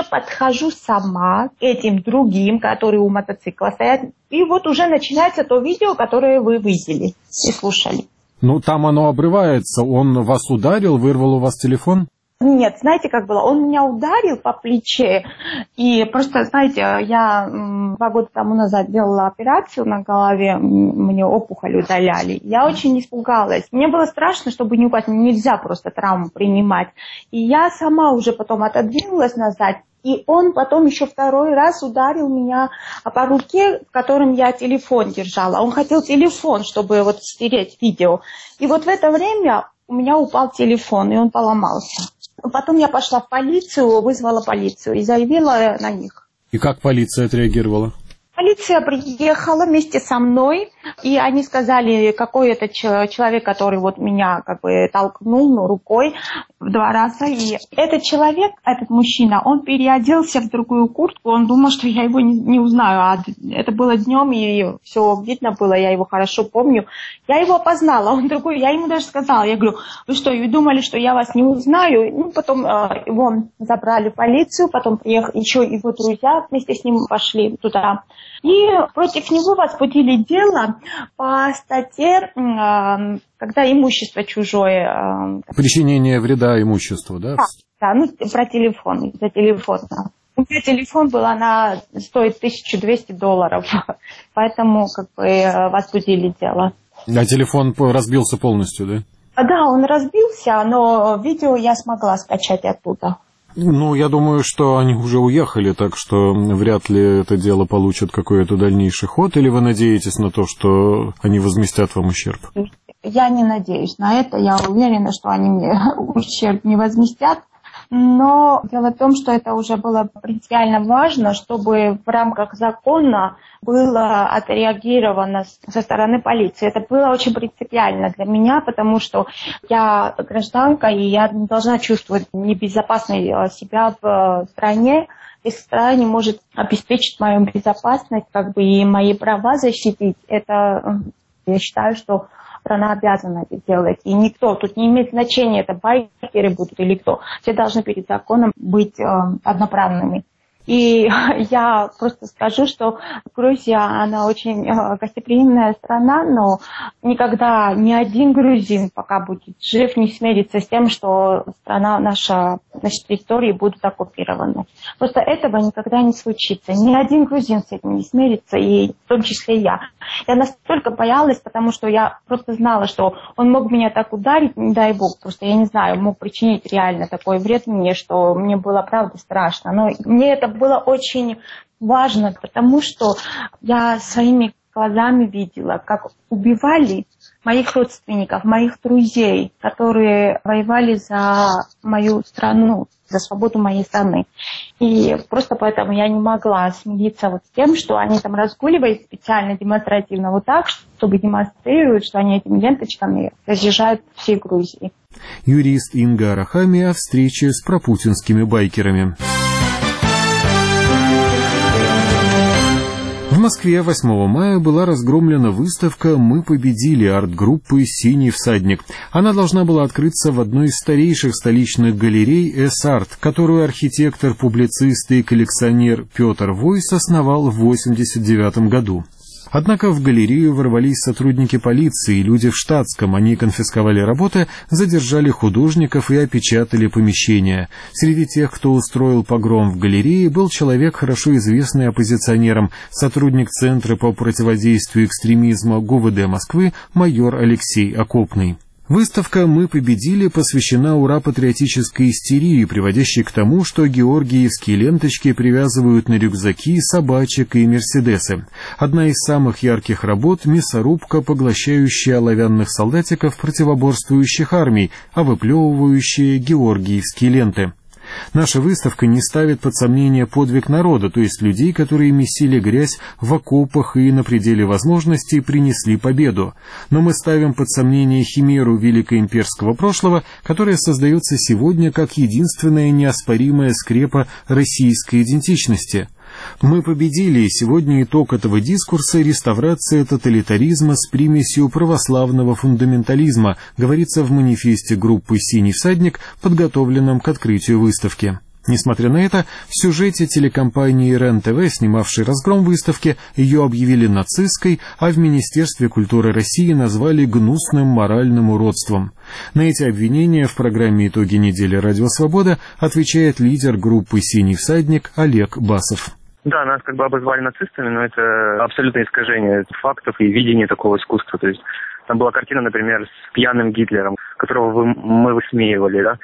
подхожу сама к этим другим, которые у мотоцикла стоят, и вот уже начинается то видео, которое вы видели и слушали. Ну, там оно обрывается. Он вас ударил, вырвал у вас телефон? Нет, знаете, как было? Он меня ударил по плече, и просто, знаете, я два года тому назад делала операцию на голове, мне опухоль удаляли. Я очень испугалась. Мне было страшно, чтобы не упасть, нельзя просто травму принимать. И я сама уже потом отодвинулась назад, и он потом еще второй раз ударил меня по руке, в котором я телефон держала. Он хотел телефон, чтобы вот стереть видео. И вот в это время у меня упал телефон, и он поломался. Потом я пошла в полицию, вызвала полицию и заявила на них. И как полиция отреагировала? Полиция приехала вместе со мной, и они сказали, какой это человек, который вот меня как бы толкнул, ну, рукой в два раза. И этот человек, этот мужчина, он переоделся в другую куртку, он думал, что я его не, не узнаю. А это было днем, и все видно было, я его хорошо помню. Я его опознала, он другой, я ему даже сказала, я говорю, вы что, вы думали, что я вас не узнаю? Ну, потом э, его забрали в полицию, потом приехали еще его друзья, вместе с ним пошли туда. И против него возбудили дело по статье, когда имущество чужое... Причинение вреда имуществу, да? Да, да, ну, про телефон, за телефон. У меня телефон был, она стоит тысяча двести долларов, поэтому как бы возбудили дело. А телефон разбился полностью, да? Да, он разбился, но видео я смогла скачать оттуда. Ну, я думаю, что они уже уехали, так что вряд ли это дело получит какой-то дальнейший ход, или вы надеетесь на то, что они возместят вам ущерб? Я не надеюсь на это, я уверена, что они мне ущерб не возместят. Но дело в том, что это уже было принципиально важно, чтобы в рамках закона было отреагировано со стороны полиции. Это было очень принципиально для меня, потому что я гражданка, и я не должна чувствовать небезопасно себя в стране, если страна не может обеспечить мою безопасность, как бы и мои права защитить. Это, я считаю, что страна обязана это делать. И никто, тут не имеет значения, это байкеры будут или кто. Все должны перед законом быть э, одноправными. И я просто скажу, что Грузия, она очень гостеприимная страна, но никогда ни один грузин, пока будет жив, не смирится с тем, что страна наша, наши территории будут оккупированы. Просто этого никогда не случится. Ни один грузин с этим не смирится, и в том числе я. Я настолько боялась, потому что я просто знала, что он мог меня так ударить, не дай бог, просто я не знаю, мог причинить реально такой вред мне, что мне было правда страшно. Но мне это было очень важно, потому что я своими глазами видела, как убивали моих родственников, моих друзей, которые воевали за мою страну, за свободу моей страны. И просто поэтому я не могла смириться вот с тем, что они там разгуливают специально, демонстративно, вот так, чтобы демонстрировать, что они этими ленточками разъезжают по всей Грузии. Юрист Инга Арахами о встрече с пропутинскими байкерами. В Москве восьмого мая была разгромлена выставка «Мы победили» арт-группы «Синий всадник». Она должна была открыться в одной из старейших столичных галерей «Эс-Арт», которую архитектор, публицист и коллекционер Петр Войс основал в восемьдесят девятом году. Однако в галерею ворвались сотрудники полиции и люди в штатском. Они конфисковали работы, задержали художников и опечатали помещения. Среди тех, кто устроил погром в галерее, был человек, хорошо известный оппозиционерам, сотрудник Центра по противодействию экстремизму ГУВД Москвы майор Алексей Окопный. Выставка «Мы победили» посвящена ура-патриотической истерии, приводящей к тому, что георгиевские ленточки привязывают на рюкзаки, собачек и мерседесы. Одна из самых ярких работ — мясорубка, поглощающая оловянных солдатиков противоборствующих армий, а выплевывающая георгиевские ленты. Наша выставка не ставит под сомнение подвиг народа, то есть людей, которые месили грязь в окопах и на пределе возможностей принесли победу. Но мы ставим под сомнение химеру великоимперского прошлого, которая создается сегодня как единственная неоспоримая скрепа российской идентичности. Мы победили, и сегодня итог этого дискурса — реставрация тоталитаризма с примесью православного фундаментализма, говорится в манифесте группы «Синий всадник», подготовленном к открытию выставки. Несмотря на это, в сюжете телекомпании РЕН-ТВ, снимавшей разгром выставки, ее объявили нацистской, а в Министерстве культуры России назвали гнусным моральным уродством. На эти обвинения в программе «Итоги недели Радио Свобода» отвечает лидер группы «Синий всадник» Олег Басов. Да, нас как бы обозвали нацистами, но это абсолютное искажение фактов и видения такого искусства. То есть там была картина, например, с пьяным Гитлером, которого вы, мы высмеивали, да,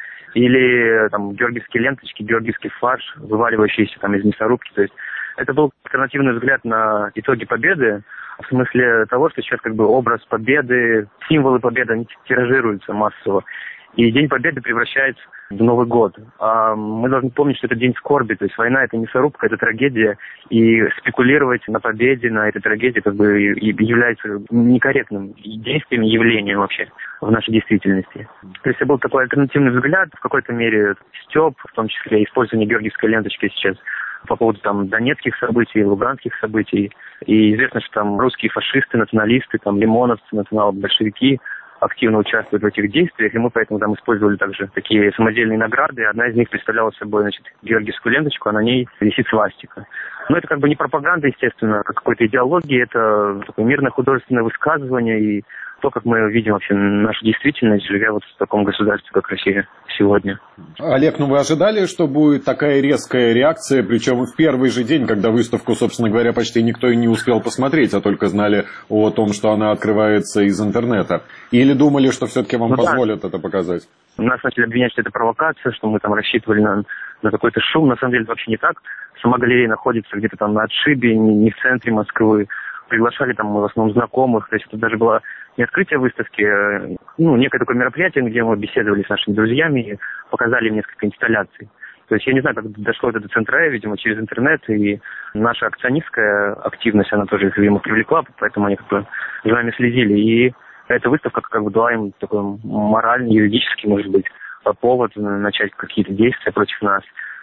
или там георгиевские ленточки, георгиевский фарш, вываливающийся там из мясорубки. То есть это был альтернативный взгляд на итоги победы, в смысле того, что сейчас как бы образ победы, символы победы, они тиражируются массово. И День Победы превращается в Новый год. А мы должны помнить, что это день скорби, то есть война — это мясорубка, это трагедия, и спекулировать на победе, на этой трагедии как бы является некорректным действием, явлением вообще в нашей действительности. То есть это был такой альтернативный взгляд, в какой-то мере стёб, в том числе использование георгиевской ленточки сейчас по поводу там донецких событий, луганских событий. И известно, что там русские фашисты, националисты, там лимоновцы, национал-большевики активно участвуют в этих действиях, и мы поэтому там использовали также такие самодельные награды. Одна из них представляла собой, значит, георгиевскую ленточку, а на ней висит свастика. Но это как бы не пропаганда, естественно, а какой-то идеологии, это такое мирное художественное высказывание и то, как мы видим вообще нашу действительность, живя вот в таком государстве, как Россия сегодня. Олег, ну вы ожидали, что будет такая резкая реакция, причем в первый же день, когда выставку, собственно говоря, почти никто и не успел посмотреть, а только знали о том, что она открывается из интернета? Или думали, что все-таки вам ну, позволят да. это показать? Нас начали обвинять, что это провокация, что мы там рассчитывали на, на какой-то шум. На самом деле это вообще не так. Сама галерея находится где-то там на отшибе, не, не в центре Москвы. Приглашали там в основном знакомых. То есть это даже было не открытие выставки, ну, некое такое мероприятие, где мы беседовали с нашими друзьями и показали им несколько инсталляций. То есть я не знаю, как дошло это до Центра, видимо, через интернет, и наша акционистская активность, она тоже их, видимо, привлекла, поэтому они как бы за нами следили. И эта выставка как бы дала им такой моральный, юридический, может быть, повод начать какие-то действия против нас.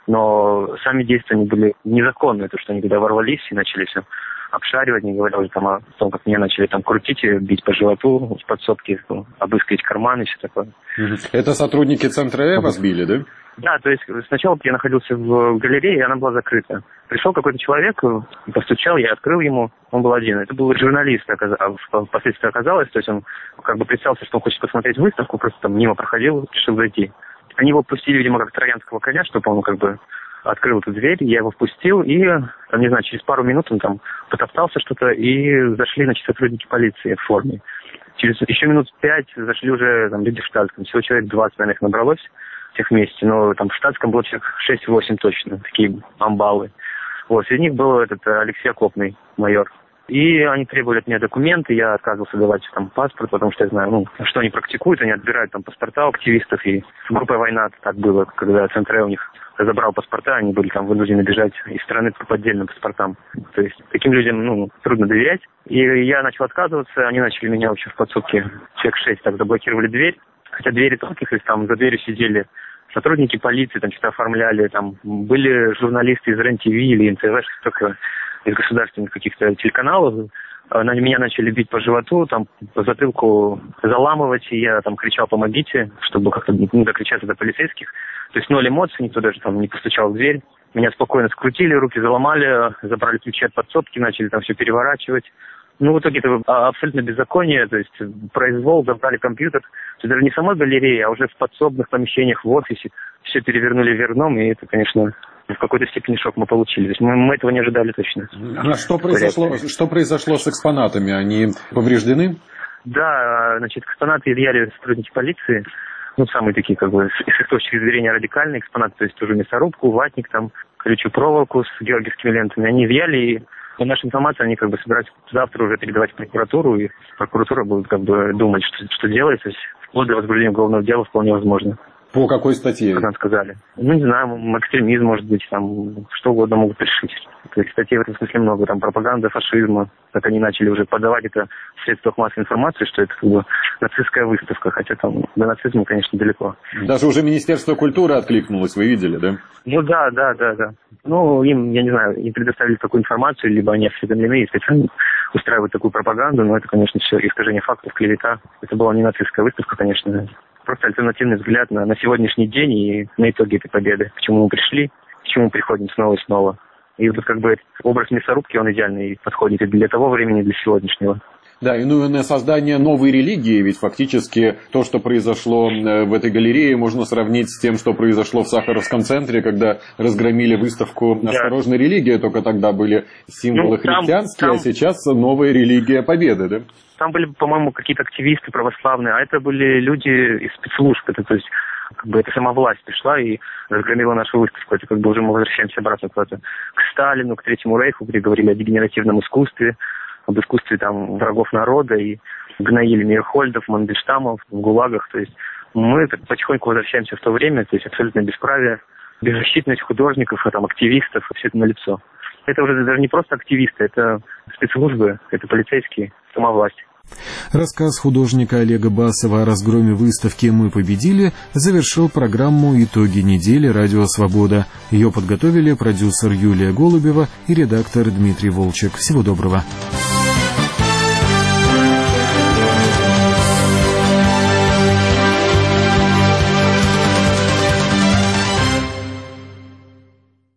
Но сами действия они были незаконные, то, что они когда ворвались и начали все обшаривать, не говоря уже там о том, как меня начали там крутить и бить по животу в подсобке, обыскивать карманы и все такое. Это сотрудники Центра Э вас били, да? Да, то есть сначала я находился в галерее, и она была закрыта. Пришел какой-то человек, постучал, я открыл ему, он был один. Это был журналист, а впоследствии оказалось, то есть он как бы представился, что он хочет посмотреть выставку, просто там мимо проходил, решил зайти. Они его пустили, видимо, как троянского коня, чтобы он как бы открыл эту дверь, я его впустил, и, там, не знаю, через пару минут он там потоптался что-то, и зашли, значит, сотрудники полиции в форме. Через еще минут пять зашли уже там люди в штатском. Всего человек двадцать, наверное, их набралось всех вместе, но там в штатском было человек шесть-восемь точно, такие амбалы. Вот, среди них был этот Алексей Окопный, майор. И они требовали от меня документы, я отказывался давать там паспорт, потому что я знаю, ну, что они практикуют, они отбирают там паспорта у активистов, и с группой «Война» так было, когда Центр Э у них забрал паспорта, они были там вынуждены бежать из страны по поддельным паспортам. То есть таким людям, ну, трудно доверять. И я начал отказываться, они начали меня вообще в подсобке, человек шесть, так заблокировали дверь, хотя двери толкались, там за дверью сидели сотрудники полиции, там что-то оформляли, там были журналисты из РЕН-ТВ или эн тэ вэ, что-то из государственных каких-то телеканалов. На меня начали бить по животу, там по затылку заламывать, и я там кричал «помогите», чтобы как-то не докричаться до полицейских. То есть ноль эмоций, никто даже там не постучал в дверь. Меня спокойно скрутили, руки заломали, забрали ключи от подсобки, начали там все переворачивать. Ну, в итоге это абсолютно беззаконие, то есть произвол, забрали компьютер. То есть даже не в самой галерее, а уже в подсобных помещениях в офисе. Все перевернули вверх дном, и это, конечно, в какой-то степени шок мы получили. То есть мы, мы этого не ожидали точно. А что произошло, что произошло с экспонатами? Они повреждены? Да, значит, экспонаты изъяли сотрудники полиции. Ну, самые такие, как бы, с их точки зрения радикальные экспонаты, то есть тоже мясорубку, ватник, там, колючую проволоку с георгиевскими лентами. Они изъяли, и по нашей информации они как бы собираются завтра уже передавать в прокуратуру, и прокуратура будет как бы думать, что, что делать, то есть вплоть до возбуждения уголовного дела вполне возможно. По какой статье? Как нам сказали. Ну, не знаю, экстремизм, может быть, там, что угодно могут решить. То есть статей в этом смысле много, там, пропаганда фашизма, как они начали уже подавать это в средствах массовой информации, что это как бы нацистская выставка, хотя там до нацизма, конечно, далеко. Даже уже Министерство культуры откликнулось, вы видели, да? Ну, да, да, да, да. Ну, им, я не знаю, им предоставили такую информацию, либо они осведомлены и специально устраивают такую пропаганду, но это, конечно, все искажение фактов, клевета. Это была не нацистская выставка, конечно, просто альтернативный взгляд на, на сегодняшний день и на итоги этой победы, к чему мы пришли, к чему мы приходим снова и снова. И вот как бы образ мясорубки, он идеальный подходит и для того времени, и для сегодняшнего. Да, и ну и на создание новой религии, ведь фактически то, что произошло в этой галерее, можно сравнить с тем, что произошло в Сахаровском центре, когда разгромили выставку «Осторожная да. религия», только тогда были символы ну, там, христианские, там... а сейчас новая религия победы, да? Там были, по-моему, какие-то активисты православные, а это были люди из спецслужб, это, то есть как бы это сама власть пришла и разгромила нашу выставку. Это как бы уже мы возвращаемся обратно куда-то к Сталину, к Третьему Рейху, где говорили о дегенеративном искусстве, об искусстве там врагов народа и гноили Мейерхольдов, Мандельштамов в ГУЛАГах. То есть мы потихоньку возвращаемся в то время, то есть абсолютно бесправие, беззащитность художников, а там активистов, все это налицо. Это уже даже не просто активисты, это спецслужбы, это полицейские, сама власть. Рассказ художника Олега Басова о разгроме выставки «Мы победили» завершил программу «Итоги недели. Радио Свобода». Ее подготовили продюсер Юлия Голубева и редактор Дмитрий Волчек. Всего доброго.